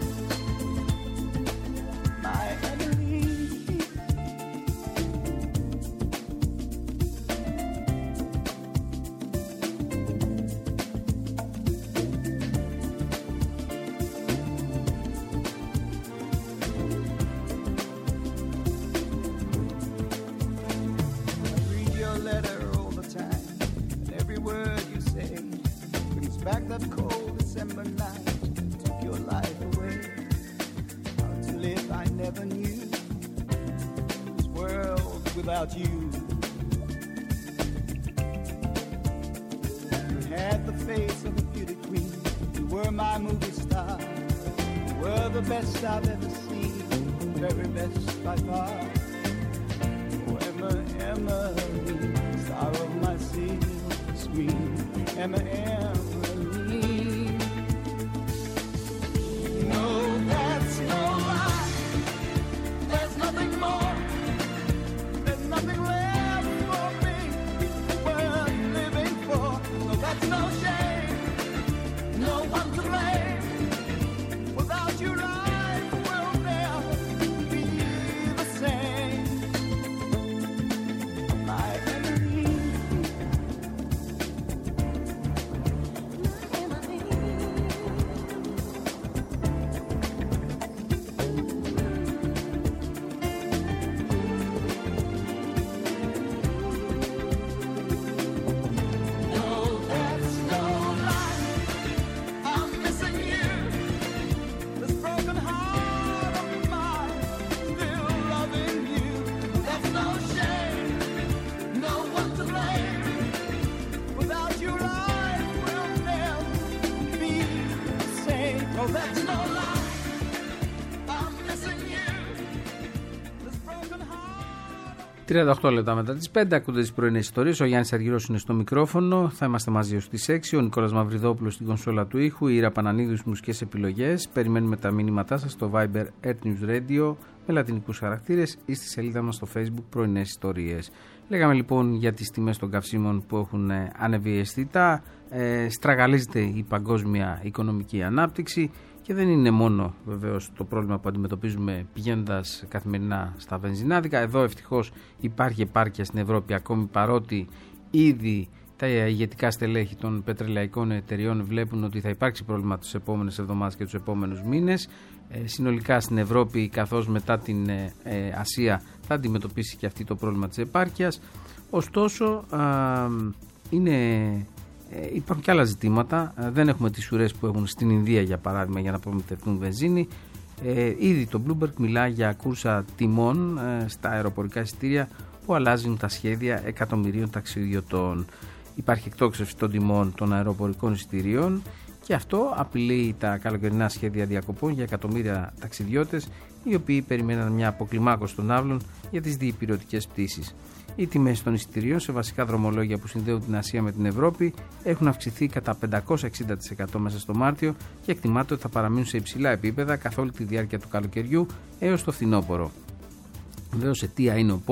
Back that cold December night, took your life away. How to live I never knew, this world without you. You had the face of a beauty queen, you were my movie star. You were the best I've ever seen, very best by far. Oh, Emma, Emily, star of my silver screen, Emma, Emily.
38 λεπτά μετά τις 5, ακούτε τις πρωινές ιστορίες. Ο Γιάννης Αργυρός είναι στο μικρόφωνο. Θα είμαστε μαζί ως τις 6. Ο Νικόλας Μαυριδόπουλος στην κονσόλα του ήχου. Η Ήρα Πανανίδου στις μουσικές επιλογές. Περιμένουμε τα μηνύματά σας στο Viber Earth News Radio με λατινικούς χαρακτήρες ή στη σελίδα μας στο Facebook πρωινές ιστορίες. Λέγαμε λοιπόν για τις τιμές των καυσίμων που έχουν ανεβεί αισθητά. Στραγγαλίζεται η παγκόσμια οικονομική ανάπτυξη. Και δεν είναι μόνο βεβαίως το πρόβλημα που αντιμετωπίζουμε πηγαίνοντας καθημερινά στα βενζινάδικα. Εδώ ευτυχώς υπάρχει επάρκεια στην Ευρώπη, ακόμη παρότι ήδη τα ηγετικά στελέχη των πετρελαϊκών εταιριών βλέπουν ότι θα υπάρξει πρόβλημα τις επόμενες εβδομάδες και τους επόμενους μήνες. Συνολικά στην Ευρώπη, καθώς μετά την Ασία, θα αντιμετωπίσει και αυτή το πρόβλημα της επάρκειας. Ωστόσο, υπάρχουν και άλλα ζητήματα. Δεν έχουμε τις ουρές που έχουν στην Ινδία, για παράδειγμα, για να προμηθευτούν βενζίνη. Ήδη το Bloomberg μιλά για κούρσα τιμών στα αεροπορικά εισιτήρια που αλλάζουν τα σχέδια εκατομμυρίων ταξιδιωτών. Υπάρχει εκτόξευση των τιμών των αεροπορικών εισιτηρίων και αυτό απειλεί τα καλοκαιρινά σχέδια διακοπών για εκατομμύρια ταξιδιώτες, οι οποίοι περιμέναν μια αποκλιμάκωση των άβλων για τις διυπηρωτικές πτήσεις. Οι τιμές των εισιτηρίων σε βασικά δρομολόγια που συνδέουν την Ασία με την Ευρώπη έχουν αυξηθεί κατά 560% μέσα στο Μάρτιο και εκτιμάται ότι θα παραμείνουν σε υψηλά επίπεδα καθ' όλη τη διάρκεια του καλοκαιριού έως το φθινόπωρο. Βεβαίως, αιτία είναι ο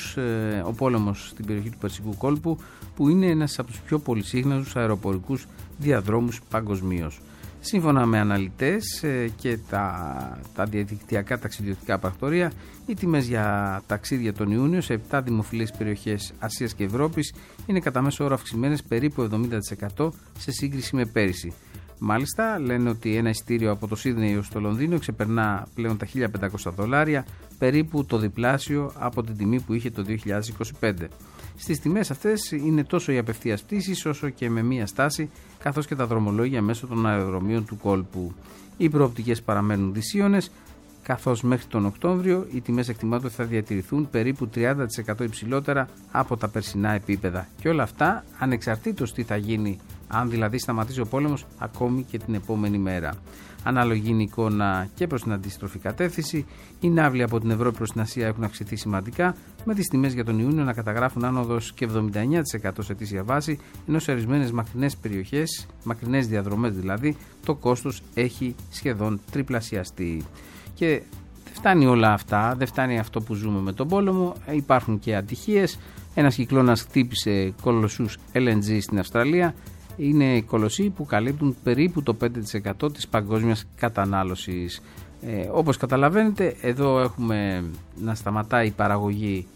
πόλεμος στην περιοχή του Περσικού κόλπου, που είναι ένας από τους πιο πολυσύχναζους αεροπορικούς διαδρόμους παγκοσμίως. Σύμφωνα με αναλυτές και τα διαδικτυακά ταξιδιωτικά πρακτορεία, οι τιμές για ταξίδια τον Ιούνιο σε 7 δημοφιλείς περιοχές Ασίας και Ευρώπης είναι κατά μέσο όρο αυξημένες περίπου 70% σε σύγκριση με πέρυσι. Μάλιστα, λένε ότι ένα εισιτήριο από το Σίδνεϊ ως το Λονδίνο ξεπερνά πλέον τα $1.500, περίπου το διπλάσιο από την τιμή που είχε το 2025. Στις τιμές αυτές είναι τόσο οι απευθείας πτήσεις όσο και με μία στάση, καθώς και τα δρομολόγια μέσω των αεροδρομίων του κόλπου. Οι προοπτικές παραμένουν δυσίωνες, καθώς μέχρι τον Οκτώβριο οι τιμές εκτιμάται ότι θα διατηρηθούν περίπου 30% υψηλότερα από τα περσινά επίπεδα. Και όλα αυτά ανεξαρτήτως τι θα γίνει, αν δηλαδή σταματήσει ο πόλεμος, ακόμη και την επόμενη μέρα. Ανάλογη είναι η εικόνα και προς την αντίστροφη κατεύθυνση. Οι ναύλοι από την Ευρώπη προς την Ασία έχουν αυξηθεί σημαντικά, με τις τιμές για τον Ιούνιο να καταγράφουν άνοδος και 79% σε ετήσια βάση, ενώ σε ορισμένες μακρινές περιοχές, μακρινές διαδρομές δηλαδή, το κόστος έχει σχεδόν τριπλασιαστεί. Και δεν φτάνει όλα αυτά, δεν φτάνει αυτό που ζούμε με τον πόλεμο, υπάρχουν και ατυχίες. Ένας κυκλώνας χτύπησε κολοσσούς LNG στην Αυστραλία. Είναι κολοσσοί που καλύπτουν περίπου το 5% της παγκόσμιας κατανάλωσης. Όπως καταλαβαίνετε, εδώ έχουμε να σταματάει η παραγωγή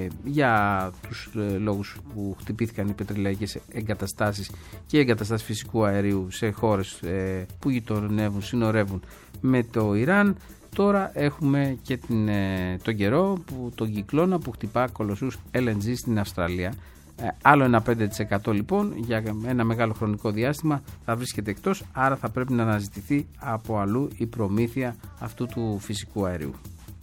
για τους λόγους που χτυπήθηκαν οι πετρελαϊκές εγκαταστάσεις και οι εγκαταστάσεις φυσικού αερίου σε χώρες που γειτονεύουν, συνορεύουν με το Ιράν. Τώρα έχουμε και τον καιρό, τον κυκλώνα που χτυπά κολοσσούς LNG στην Αυστραλία. Άλλο ένα 5% λοιπόν για ένα μεγάλο χρονικό διάστημα θα βρίσκεται εκτός, άρα θα πρέπει να αναζητηθεί από αλλού η προμήθεια αυτού του φυσικού αερίου.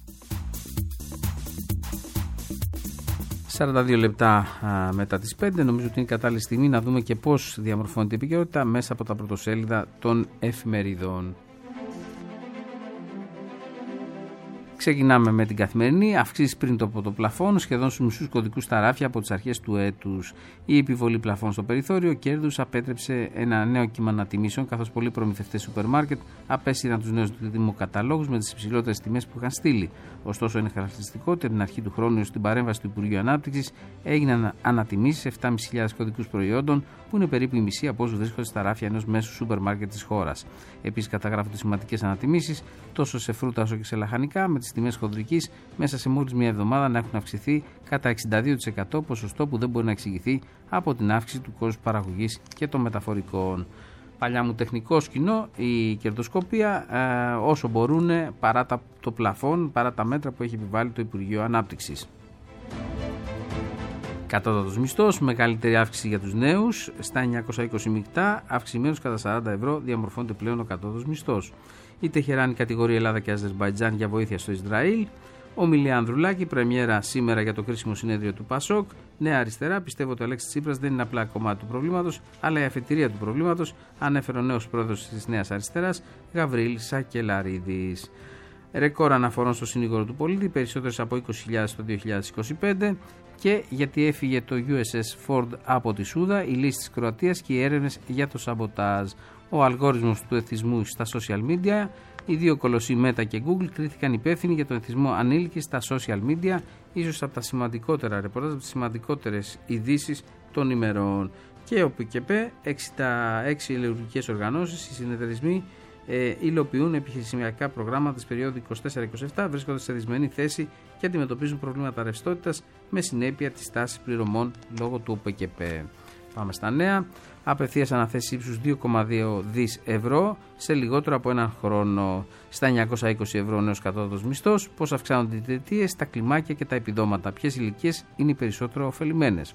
42 λεπτά μετά τις 5, νομίζω ότι είναι η κατάλληλη στιγμή να δούμε και πώς διαμορφώνεται η επικαιρότητα μέσα από τα πρωτοσέλιδα των εφημερίδων. Ξεκινάμε με την Καθημερινή. Αυξήσεις πριν το πλαφόν, σχεδόν στους μισούς κωδικούς στα ράφια από τις αρχές του έτους. Η επιβολή πλαφών στο περιθώριο κέρδους απέτρεψε ένα νέο κύμα ανατιμήσεων, καθώς πολλοί προμηθευτές σούπερ μάρκετ απέσυραν τους νέους δημοκαταλόγους με τις υψηλότερες τιμές που είχαν στείλει. Ωστόσο, είναι χαρακτηριστικό ότι από την αρχή του χρόνου έως την παρέμβαση του Υπουργείου Ανάπτυξης έγιναν ανατιμήσεις σε 7.500 κωδικούς προϊόντων, που είναι περίπου η μισή από όσους βρίσκονται στα ράφια ενός μέσου σούπερ μάρκετ της χώρας. Επίσης, καταγράφονται σημαντικές ανατιμήσεις τόσο σε φρούτα όσο και σε λαχανικά, με τις τιμές χοντρικής μέσα σε μόλις μία εβδομάδα να έχουν αυξηθεί κατά 62%, ποσοστό που δεν μπορεί να εξηγηθεί από την αύξηση του κόστους παραγωγής και των μεταφορικών. Παλιά μου τεχνικό κοινό, η κερδοσκοπία όσο μπορούν παρά το πλαφόν, παρά τα μέτρα που έχει επιβάλει το Υπουργείο Ανάπτυξης. Κατώτατος μισθός, μεγαλύτερη αύξηση για τους νέους, στα 920 μεικτά, αυξημένος κατά 40 ευρώ, διαμορφώνεται πλέον ο κατώτατος μισθός. Η Τεχεράνη κατηγορεί Ελλάδα και Αζερμπαϊτζάν για βοήθεια στο Ισραήλ. Ομιλία Ανδρουλάκη, πρεμιέρα σήμερα για το κρίσιμο συνέδριο του ΠΑΣΟΚ. Νέα Αριστερά, πιστεύω ότι ο Αλέξης Τσίπρας δεν είναι απλά κομμάτι του προβλήματος, αλλά η αφετηρία του προβλήματος, ανέφερε ο νέος πρόεδρος της Νέας Αριστεράς, Γαβρίλ Σακελαρίδης. Ρεκόρ αναφορών στο συνήγορο του πολίτη, περισσότερες από 20.000 το 2025. Και γιατί έφυγε το USS Ford από τη Σούδα, η λύση της Κροατίας και οι έρευνες για το σαμποτάζ. Ο αλγόριθμος του εθισμού στα social media. Οι δύο κολοσσοί Meta και Google κρίθηκαν υπεύθυνοι για τον εθισμό ανήλικης στα social media, ίσως από τα σημαντικότερα ρεπορτάζ, από τις σημαντικότερες ειδήσεις των ημερών. Και ο ΠΚΠ, 66 ελεουργικές οργανώσεις, οι συνεταιρισμοί υλοποιούν επιχειρησιακά προγράμματα της περίοδου 24-27, βρίσκονται σε δυσμενή θέση και αντιμετωπίζουν προβλήματα ρευστότητας με συνέπεια τη στάση πληρωμών λόγω του ΟΠΚΠ. Πάμε στα νέα. Απευθείας αναθέσεις ύψους 2,2 δις ευρώ σε λιγότερο από έναν χρόνο. Στα 920 ευρώ νέος κατώτατος μισθός. Πώς αυξάνονται οι τετρίες, τα κλιμάκια και τα επιδόματα. Ποιες ηλικίες είναι οι περισσότερο ωφελημένες.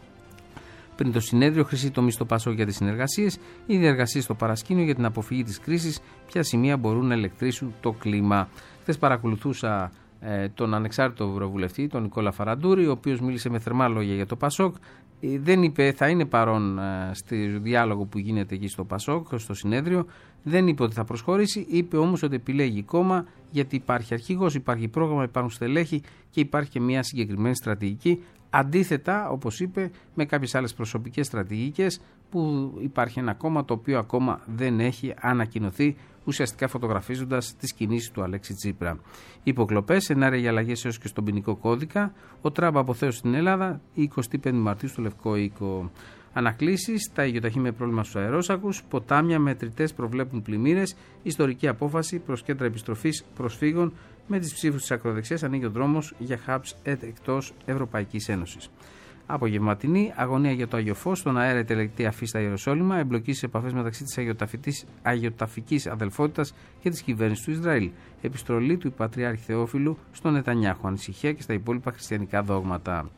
Πριν το συνέδριο, χρυσή τομή στο Πασόκ για τις συνεργασίες, οι διεργασίες στο παρασκήνιο για την αποφυγή της κρίσης, ποια σημεία μπορούν να ηλεκτρήσουν το κλίμα. Χθες παρακολουθούσα τον ανεξάρτητο ευρωβουλευτή, τον Νικόλα Φαραντούρη, ο οποίος μίλησε με θερμά λόγια για το Πασόκ. Δεν είπε, θα είναι παρόν στο διάλογο που γίνεται εκεί στο Πασόκ, στο συνέδριο. Δεν είπε ότι θα προσχωρήσει, είπε όμως ότι επιλέγει κόμμα γιατί υπάρχει αρχηγός, υπάρχει πρόγραμμα, υπάρχουν στελέχη και υπάρχει και μια συγκεκριμένη στρατηγική. Αντίθετα, όπως είπε, με κάποιες άλλες προσωπικές στρατηγικές που υπάρχει ένα κόμμα το οποίο ακόμα δεν έχει ανακοινωθεί, ουσιαστικά φωτογραφίζοντας τις κινήσεις του Αλέξη Τσίπρα. Υποκλοπές, σενάρια για αλλαγές έως και στον ποινικό κώδικα, ο Τραμπ αποθέωσε στην Ελλάδα, η 25 Μαρτίου στο Λευκό Οίκο. Ανακλήσεις, τα υγειοταχή με πρόβλημα στους αερόσακους, ποτάμια μετρητές προβλέπουν πλημμύρες, ιστορική απόφαση προς κέντρα επιστροφής προσφύγων. Με τις ψήφους της ακροδεξιάς ανοίγει ο δρόμος για hubs εκτός Ευρωπαϊκής Ένωσης. Απογευματινή, αγωνία για το Άγιο Φως, στον αέρα η τελετή αφή στα Ιεροσόλυμα, εμπλοκή σε επαφές μεταξύ της αγιοταφικής αδελφότητας και της κυβέρνησης του Ισραήλ. Επιστρολή του Πατριάρχη Θεόφιλου στον Νετανιάχου, ανησυχία και στα υπόλοιπα χριστιανικά δόγματα.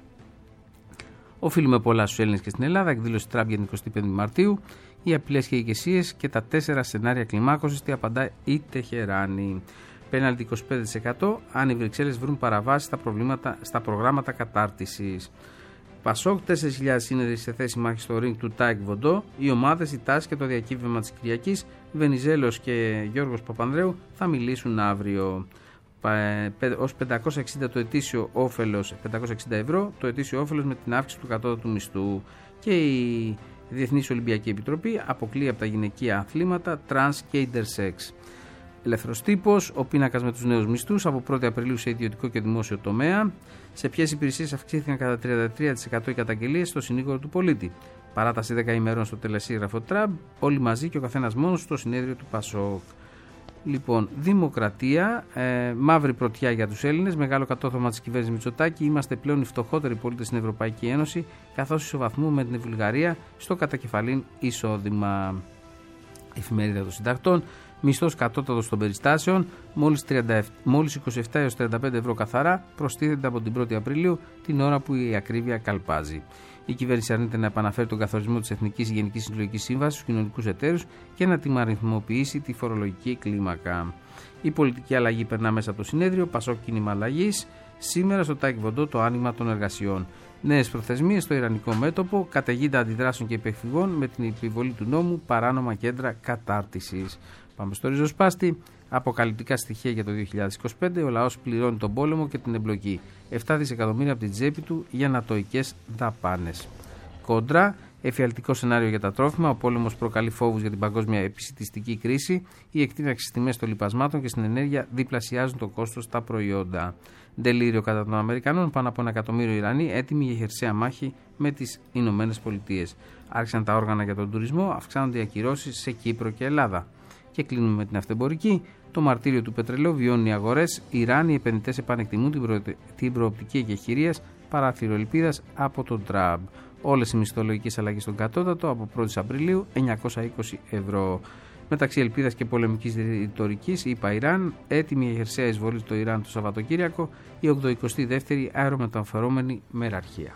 Οφείλουμε πολλά στους Έλληνες και στην Ελλάδα, εκδήλωση Τραμπ για την 25η Μαρτίου, οι απειλές και οι ηγεσίες και τα 4 σενάρια κλιμάκωσης, τι απαντά η Τεχεράνη. Πέναλτι 25% αν οι Βρυξέλλες βρουν παραβάσεις στα προγράμματα κατάρτισης. Πασόκ, 4.000 σύνεδροι σε θέση μάχης στο ring του Τάικ Βοντό. Οι ομάδες, η τάση και το διακύβευμα της Κυριακής, Βενιζέλος και Γιώργος Παπανδρέου θα μιλήσουν αύριο. Ως 560 το ετήσιο όφελος, 560 ευρώ το ετήσιο όφελος με την αύξηση του κατώτατου μισθού. Και η Διεθνής Ολυμπιακή Επιτροπή αποκλεί από τα γυναικεία αθλήματα τρανς και intersex. Ελεύθερος τύπος, ο πίνακας με τους νέους μισθούς από 1η Απριλίου σε ιδιωτικό και δημόσιο τομέα. Σε ποιες υπηρεσίες αυξήθηκαν κατά 33% οι καταγγελίες στο συνήγορο του πολίτη. Παράταση 10 ημερών στο τελεσίγραφο Τραμπ, όλοι μαζί και ο καθένας μόνος στο συνέδριο του Πασόκ. Λοιπόν, δημοκρατία, μαύρη πρωτιά για τους Έλληνες, μεγάλο κατόρθωμα της κυβέρνησης Μητσοτάκη. Είμαστε πλέον οι φτωχότεροι πολίτες στην Ευρωπαϊκή Ένωση, καθώς ισοβαθμούμε με την Βουλγαρία στο κατακεφαλήν εισόδημα. Εφημερίδα των Συντακτών. Μισθός κατώτατος των περιστάσεων, μόλις 27 έως 35 ευρώ καθαρά, προστίθεται από την 1η Απριλίου, την ώρα που η ακρίβεια καλπάζει. Η κυβέρνηση αρνείται να επαναφέρει τον καθορισμό της Εθνικής Γενικής Συλλογικής Σύμβασης στους κοινωνικούς εταίρους και να τιμαριθμοποιήσει τη φορολογική κλίμακα. Η πολιτική αλλαγή περνά μέσα από το συνέδριο, Πασόκ κίνημα αλλαγής. Σήμερα στο Τάικ Βοντό το άνοιγμα των εργασιών. Νέες προθεσμίες στο ιρανικό μέτωπο, καταιγίδα αντιδράσεων και υπεκφυγών με την επιβολή του νόμου, παράνομα κέντρα κατάρτισης. Πάμε στο ριζοσπάστη. Αποκαλυπτικά στοιχεία για το 2025. Ο λαός πληρώνει τον πόλεμο και την εμπλοκή. 7 δισεκατομμύρια από την τσέπη του για νατοικές δαπάνες. Κόντρα. Εφιαλτικό σενάριο για τα τρόφιμα. Ο πόλεμος προκαλεί φόβους για την παγκόσμια επισιτιστική κρίση. Η εκτείναξη στις τιμές των λιπασμάτων και στην ενέργεια διπλασιάζουν το κόστος στα προϊόντα. Ντελήριο κατά των Αμερικανών. Πάνω από 1 εκατομμύριο Ιρανοί έτοιμοι για χερσαία μάχη με τις Ηνωμένες Πολιτείες. Άρχισαν τα όργανα για τον τουρισμό. Αυξάνονται οι ακυρώσεις σε Κύπρο και Ελλάδα. Και κλείνουμε με την αυτεμπορική. Το μαρτύριο του πετρελαίου βιώνουν οι αγορές. Ιράν, οι επενδυτές επανεκτιμούν την προοπτική εκεχηρίας παράθυρο ελπίδας από τον Τραμπ. Όλες οι μισθολογικές αλλαγές στον κατώτατο από 1η Απριλίου 920 ευρώ. Μεταξύ ελπίδας και πολεμικής ρητορικής, είπα Ιράν, έτοιμη η χερσαία εισβολή στο Ιράν το Σαββατοκύριακο, η 82η αερομεταφερόμενη μεραρχία.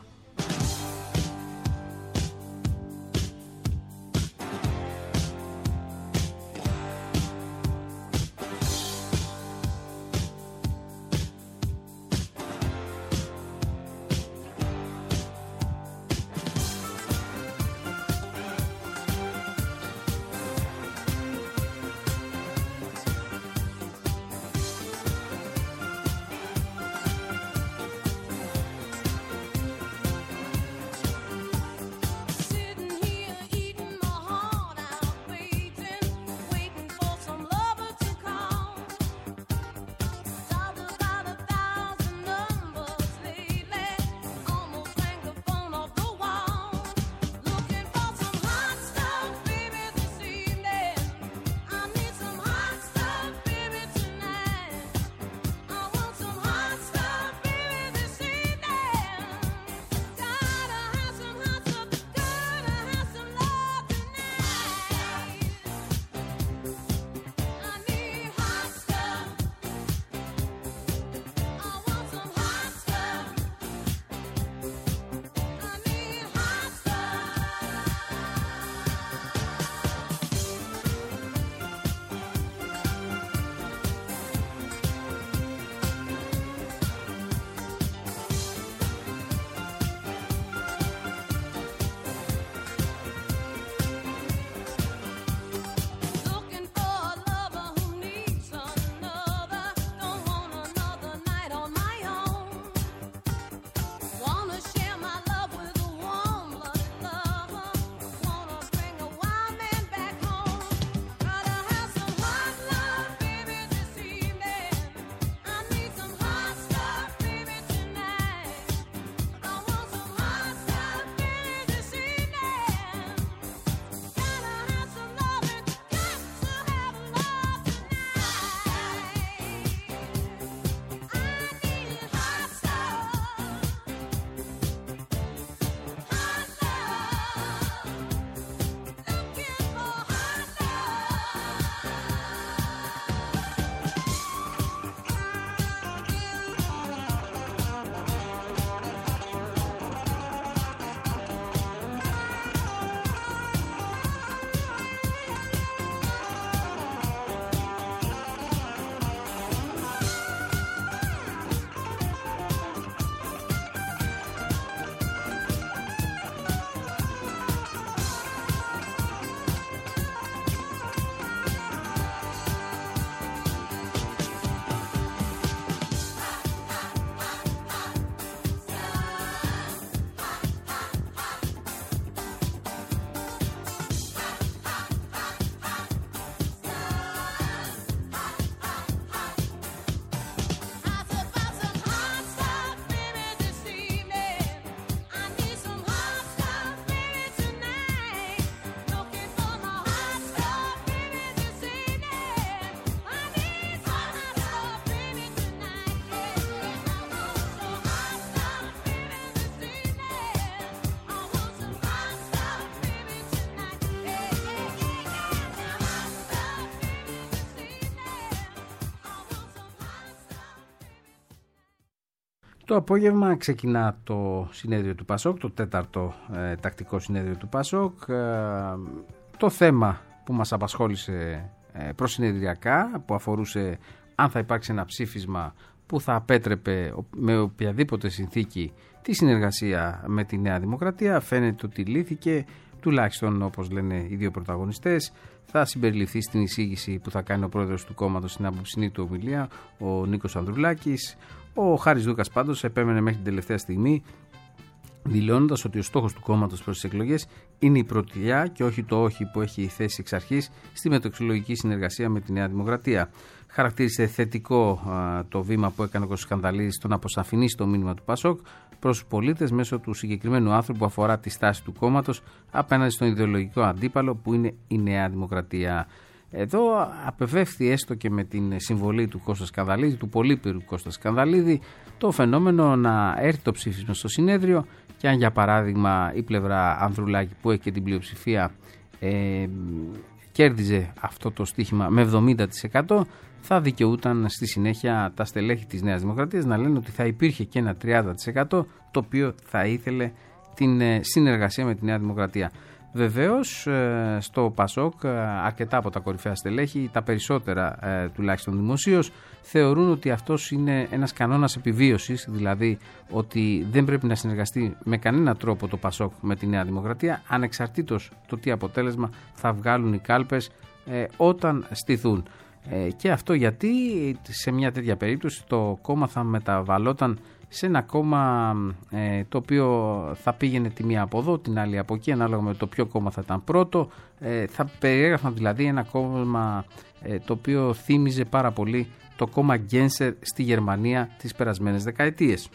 Το απόγευμα ξεκινά το συνέδριο του ΠΑΣΟΚ, το 4ο τακτικό συνέδριο του ΠΑΣΟΚ. Το θέμα που μας απασχόλησε προσυνεδριακά, που αφορούσε αν θα υπάρξει ένα ψήφισμα που θα απέτρεπε με οποιαδήποτε συνθήκη τη συνεργασία με τη Νέα Δημοκρατία, φαίνεται ότι λύθηκε, τουλάχιστον όπως λένε οι δύο πρωταγωνιστές. Θα συμπεριληφθεί στην εισήγηση που θα κάνει ο πρόεδρος του κόμματος στην απόψινή του ομιλία, ο Νίκος Ανδρουλάκης. Ο Χάρης Δούκας πάντως επέμενε μέχρι την τελευταία στιγμή, δηλώνοντας ότι ο στόχος του κόμματος προς τις εκλογές είναι η πρωτιά και όχι το όχι που έχει θέσει εξ αρχής στη μετοεξολογική συνεργασία με τη Νέα Δημοκρατία. Χαρακτήρισε θετικό το βήμα που έκανε ο Κωνστανταλίδης στο να αποσαφηνίσει το μήνυμα του ΠΑΣΟΚ προς τους πολίτες μέσω του συγκεκριμένου άρθρου που αφορά τη στάση του κόμματος απέναντι στον ιδεολογικό αντίπαλο που είναι η Νέα Δημοκρατία. Εδώ απεβεύθη έστω και με την συμβολή του Κώστα Σκανδαλίδη, του πολύπειρου Κώστα Σκανδαλίδη, το φαινόμενο να έρθει το ψήφισμα στο συνέδριο και αν για παράδειγμα η πλευρά Ανδρουλάκη που έχει και την πλειοψηφία κέρδιζε αυτό το στοίχημα με 70%, θα δικαιούταν στη συνέχεια τα στελέχη της Νέας Δημοκρατίας να λένε ότι θα υπήρχε και ένα 30% το οποίο θα ήθελε την συνεργασία με τη Νέα Δημοκρατία. Βεβαίως στο ΠΑΣΟΚ αρκετά από τα κορυφαία στελέχη, τα περισσότερα τουλάχιστον δημοσίως, θεωρούν ότι αυτός είναι ένας κανόνας επιβίωσης, δηλαδή ότι δεν πρέπει να συνεργαστεί με κανένα τρόπο το ΠΑΣΟΚ με τη Νέα Δημοκρατία, ανεξαρτήτως το τι αποτέλεσμα θα βγάλουν οι κάλπες όταν στηθούν. Και αυτό γιατί σε μια τέτοια περίπτωση το κόμμα θα μεταβαλόταν σε ένα κόμμα το οποίο θα πήγαινε τη μία από εδώ, την άλλη από εκεί, ανάλογα με το ποιο κόμμα θα ήταν πρώτο. Θα περιέγραφαν δηλαδή ένα κόμμα το οποίο θύμιζε πάρα πολύ το κόμμα Γκένσερ στη Γερμανία τις περασμένες δεκαετίες.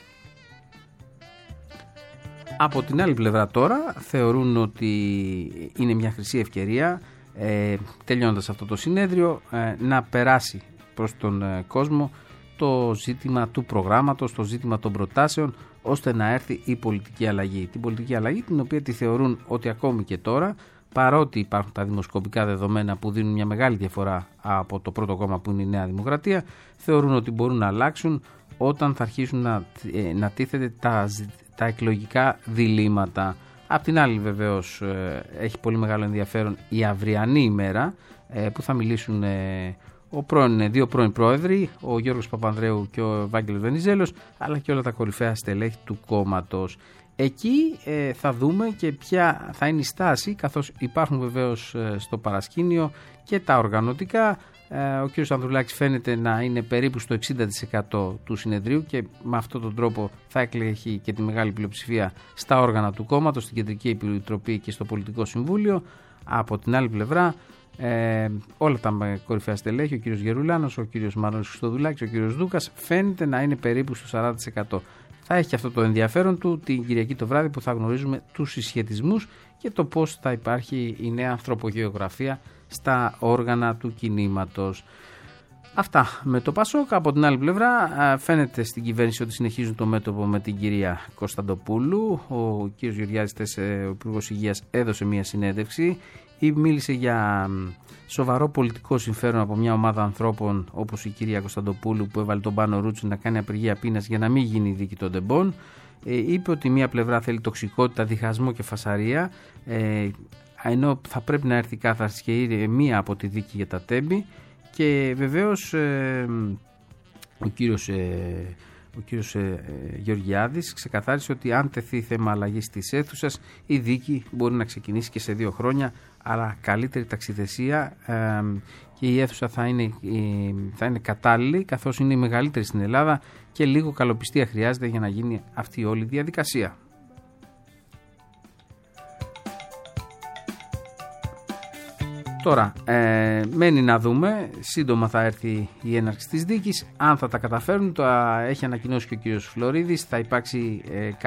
Από την άλλη πλευρά τώρα θεωρούν ότι είναι μια χρυσή ευκαιρία, τελειώνοντας αυτό το συνέδριο, να περάσει προς τον κόσμο το ζήτημα του προγράμματος, το ζήτημα των προτάσεων, ώστε να έρθει η πολιτική αλλαγή. Την πολιτική αλλαγή την οποία τη θεωρούν ότι ακόμη και τώρα, παρότι υπάρχουν τα δημοσκοπικά δεδομένα που δίνουν μια μεγάλη διαφορά από το πρώτο κόμμα που είναι η Νέα Δημοκρατία, θεωρούν ότι μπορούν να αλλάξουν όταν θα αρχίσουν να τίθεται τα εκλογικά διλήμματα. Απ' την άλλη βεβαίως έχει πολύ μεγάλο ενδιαφέρον η αυριανή ημέρα που θα μιλήσουν δύο πρώην πρόεδροι, ο Γιώργος Παπανδρέου και ο Ευάγγελος Βενιζέλος, αλλά και όλα τα κορυφαία στελέχη του κόμματος. Εκεί θα δούμε και ποια θα είναι η στάση, καθώς υπάρχουν βεβαίως στο παρασκήνιο και τα οργανωτικά. Ο κ. Ανδρουλάκης φαίνεται να είναι περίπου στο 60% του συνεδρίου και με αυτόν τον τρόπο θα εκλεγεί και τη μεγάλη πλειοψηφία στα όργανα του κόμματος, στην Κεντρική Επιτροπή και στο Πολιτικό Συμβούλιο. Από την άλλη πλευρά όλα τα κορυφαία στελέχη, ο κ. Γερουλάνος, ο κ. Μαρόνης Χριστοδουλάκης, ο κ. Δούκας, φαίνεται να είναι περίπου στο 40%. Θα έχει αυτό το ενδιαφέρον του την Κυριακή το βράδυ που θα γνωρίζουμε τους συσχετισμούς και το πώς θα υπάρχει η νέα ανθρωπογεωγραφία στα όργανα του κινήματος. Αυτά με το ΠΑΣΟΚ. Από την άλλη πλευρά φαίνεται στην κυβέρνηση ότι συνεχίζουν το μέτωπο με την κυρία Κωνσταντοπούλου. Ο κ. Γεωργιάδης, ο Υπουργός Υγείας, έδωσε μια συνέντευξη ή μίλησε για σοβαρό πολιτικό συμφέρον από μια ομάδα ανθρώπων όπως η κυρία Κωνσταντοπούλου που έβαλε τον Πάνο Ρούτσου να κάνει απεργία πείνας για να μην γίνει η δίκη των τεμπών. Είπε ότι μια πλευρά θέλει τοξικότητα, διχασμό και φασαρία, ενώ θα πρέπει να έρθει κάθαρση και ηρεμία από τη δίκη για τα τέμπη. Και βεβαίως ο κύριος Γεωργιάδης ξεκαθάρισε ότι αν τεθεί θέμα αλλαγής της αίθουσας, η δίκη μπορεί να ξεκινήσει και σε 2 χρόνια, αλλά καλύτερη ταξιδεσία και η αίθουσα θα είναι κατάλληλη, καθώς είναι η μεγαλύτερη στην Ελλάδα και λίγο καλοπιστία χρειάζεται για να γίνει αυτή όλη η διαδικασία. Τώρα, μένει να δούμε, σύντομα θα έρθει η έναρξη της δίκης, αν θα τα καταφέρουν, το έχει ανακοινώσει και ο κύριος Φλωρίδης, θα υπάρξει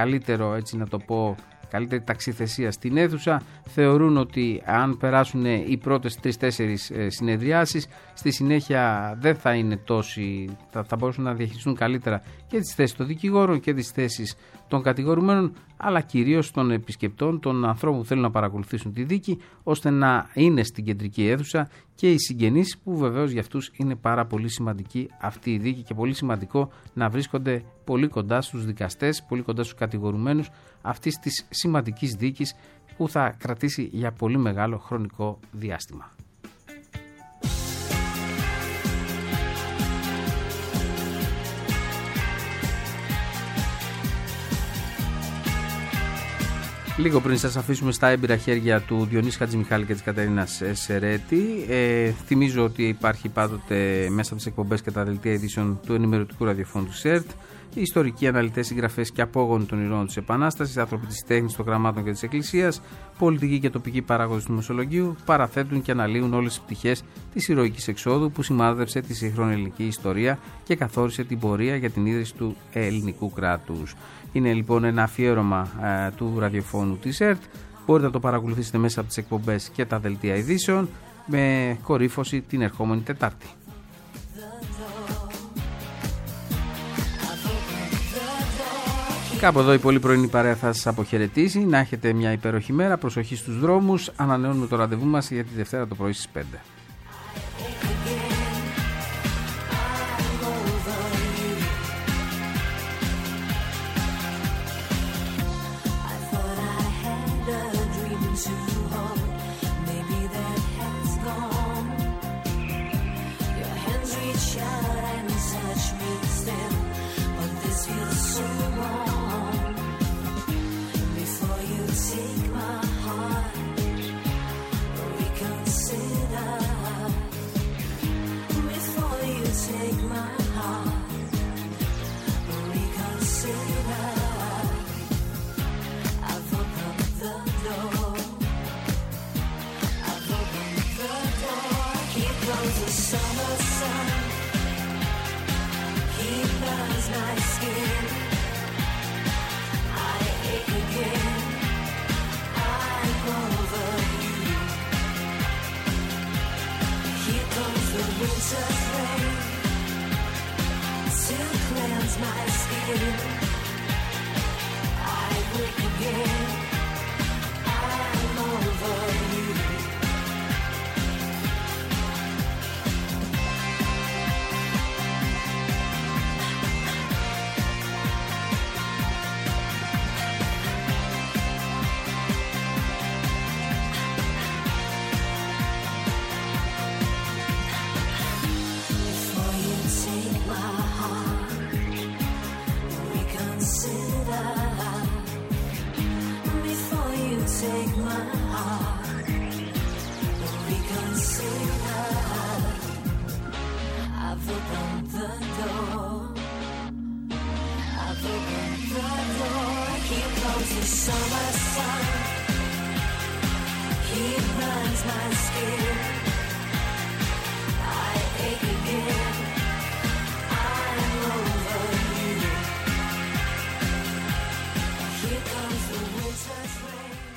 καλύτερη ταξιθεσία στην αίθουσα. Θεωρούν ότι αν περάσουν οι πρώτες 3-4 συνεδριάσεις, στη συνέχεια δεν θα είναι τόσοι, θα μπορούσαν να διαχειριστούν καλύτερα και τις θέσεις των δικηγόρων και τις θέσεις των κατηγορουμένων, αλλά κυρίως των επισκεπτών, των ανθρώπων που θέλουν να παρακολουθήσουν τη δίκη, ώστε να είναι στην κεντρική αίθουσα και οι συγγενείς, που βεβαίως για αυτούς είναι πάρα πολύ σημαντική αυτή η δίκη και πολύ σημαντικό να βρίσκονται πολύ κοντά στους δικαστές, πολύ κοντά στους κατηγορουμένους αυτής της σημαντικής δίκης που θα κρατήσει για πολύ μεγάλο χρονικό διάστημα. Λίγο πριν σας αφήσουμε στα έμπειρα χέρια του Διονύση Χατζημιχάλη και της Κατερίνας Σερέτη, θυμίζω ότι υπάρχει πάντοτε μέσα από τις εκπομπές και τα δελτία ειδήσεων του ενημερωτικού ραδιοφώνου του ΣΕΡΤ, οι ιστορικοί αναλυτές, συγγραφές και απόγονοι των ηρώων της Επανάστασης, άνθρωποι της τέχνης, των γραμμάτων και της Εκκλησίας, πολιτικοί και τοπικοί παράγοντες του Μεσολογγίου, παραθέτουν και αναλύουν όλες τις πτυχές της ηρωικής εξόδου που σημάδεψε τη σύγχρονη ελληνική ιστορία και καθόρισε την πορεία για την ίδρυση του ελληνικού κράτους. Είναι λοιπόν ένα αφιέρωμα του ραδιοφώνου της ΕΡΤ. Μπορείτε να το παρακολουθήσετε μέσα από τις εκπομπές και τα δελτία ειδήσεων, με κορύφωση την ερχόμενη Τετάρτη. Κάπου εδώ η πολύ πρωινή παρέα θα σας αποχαιρετήσει. Να έχετε μια υπέροχη μέρα, προσοχή στους δρόμους. Ανανεώνουμε το ραντεβού μας για τη Δευτέρα το πρωί στις 5.
Here comes the winter's rain.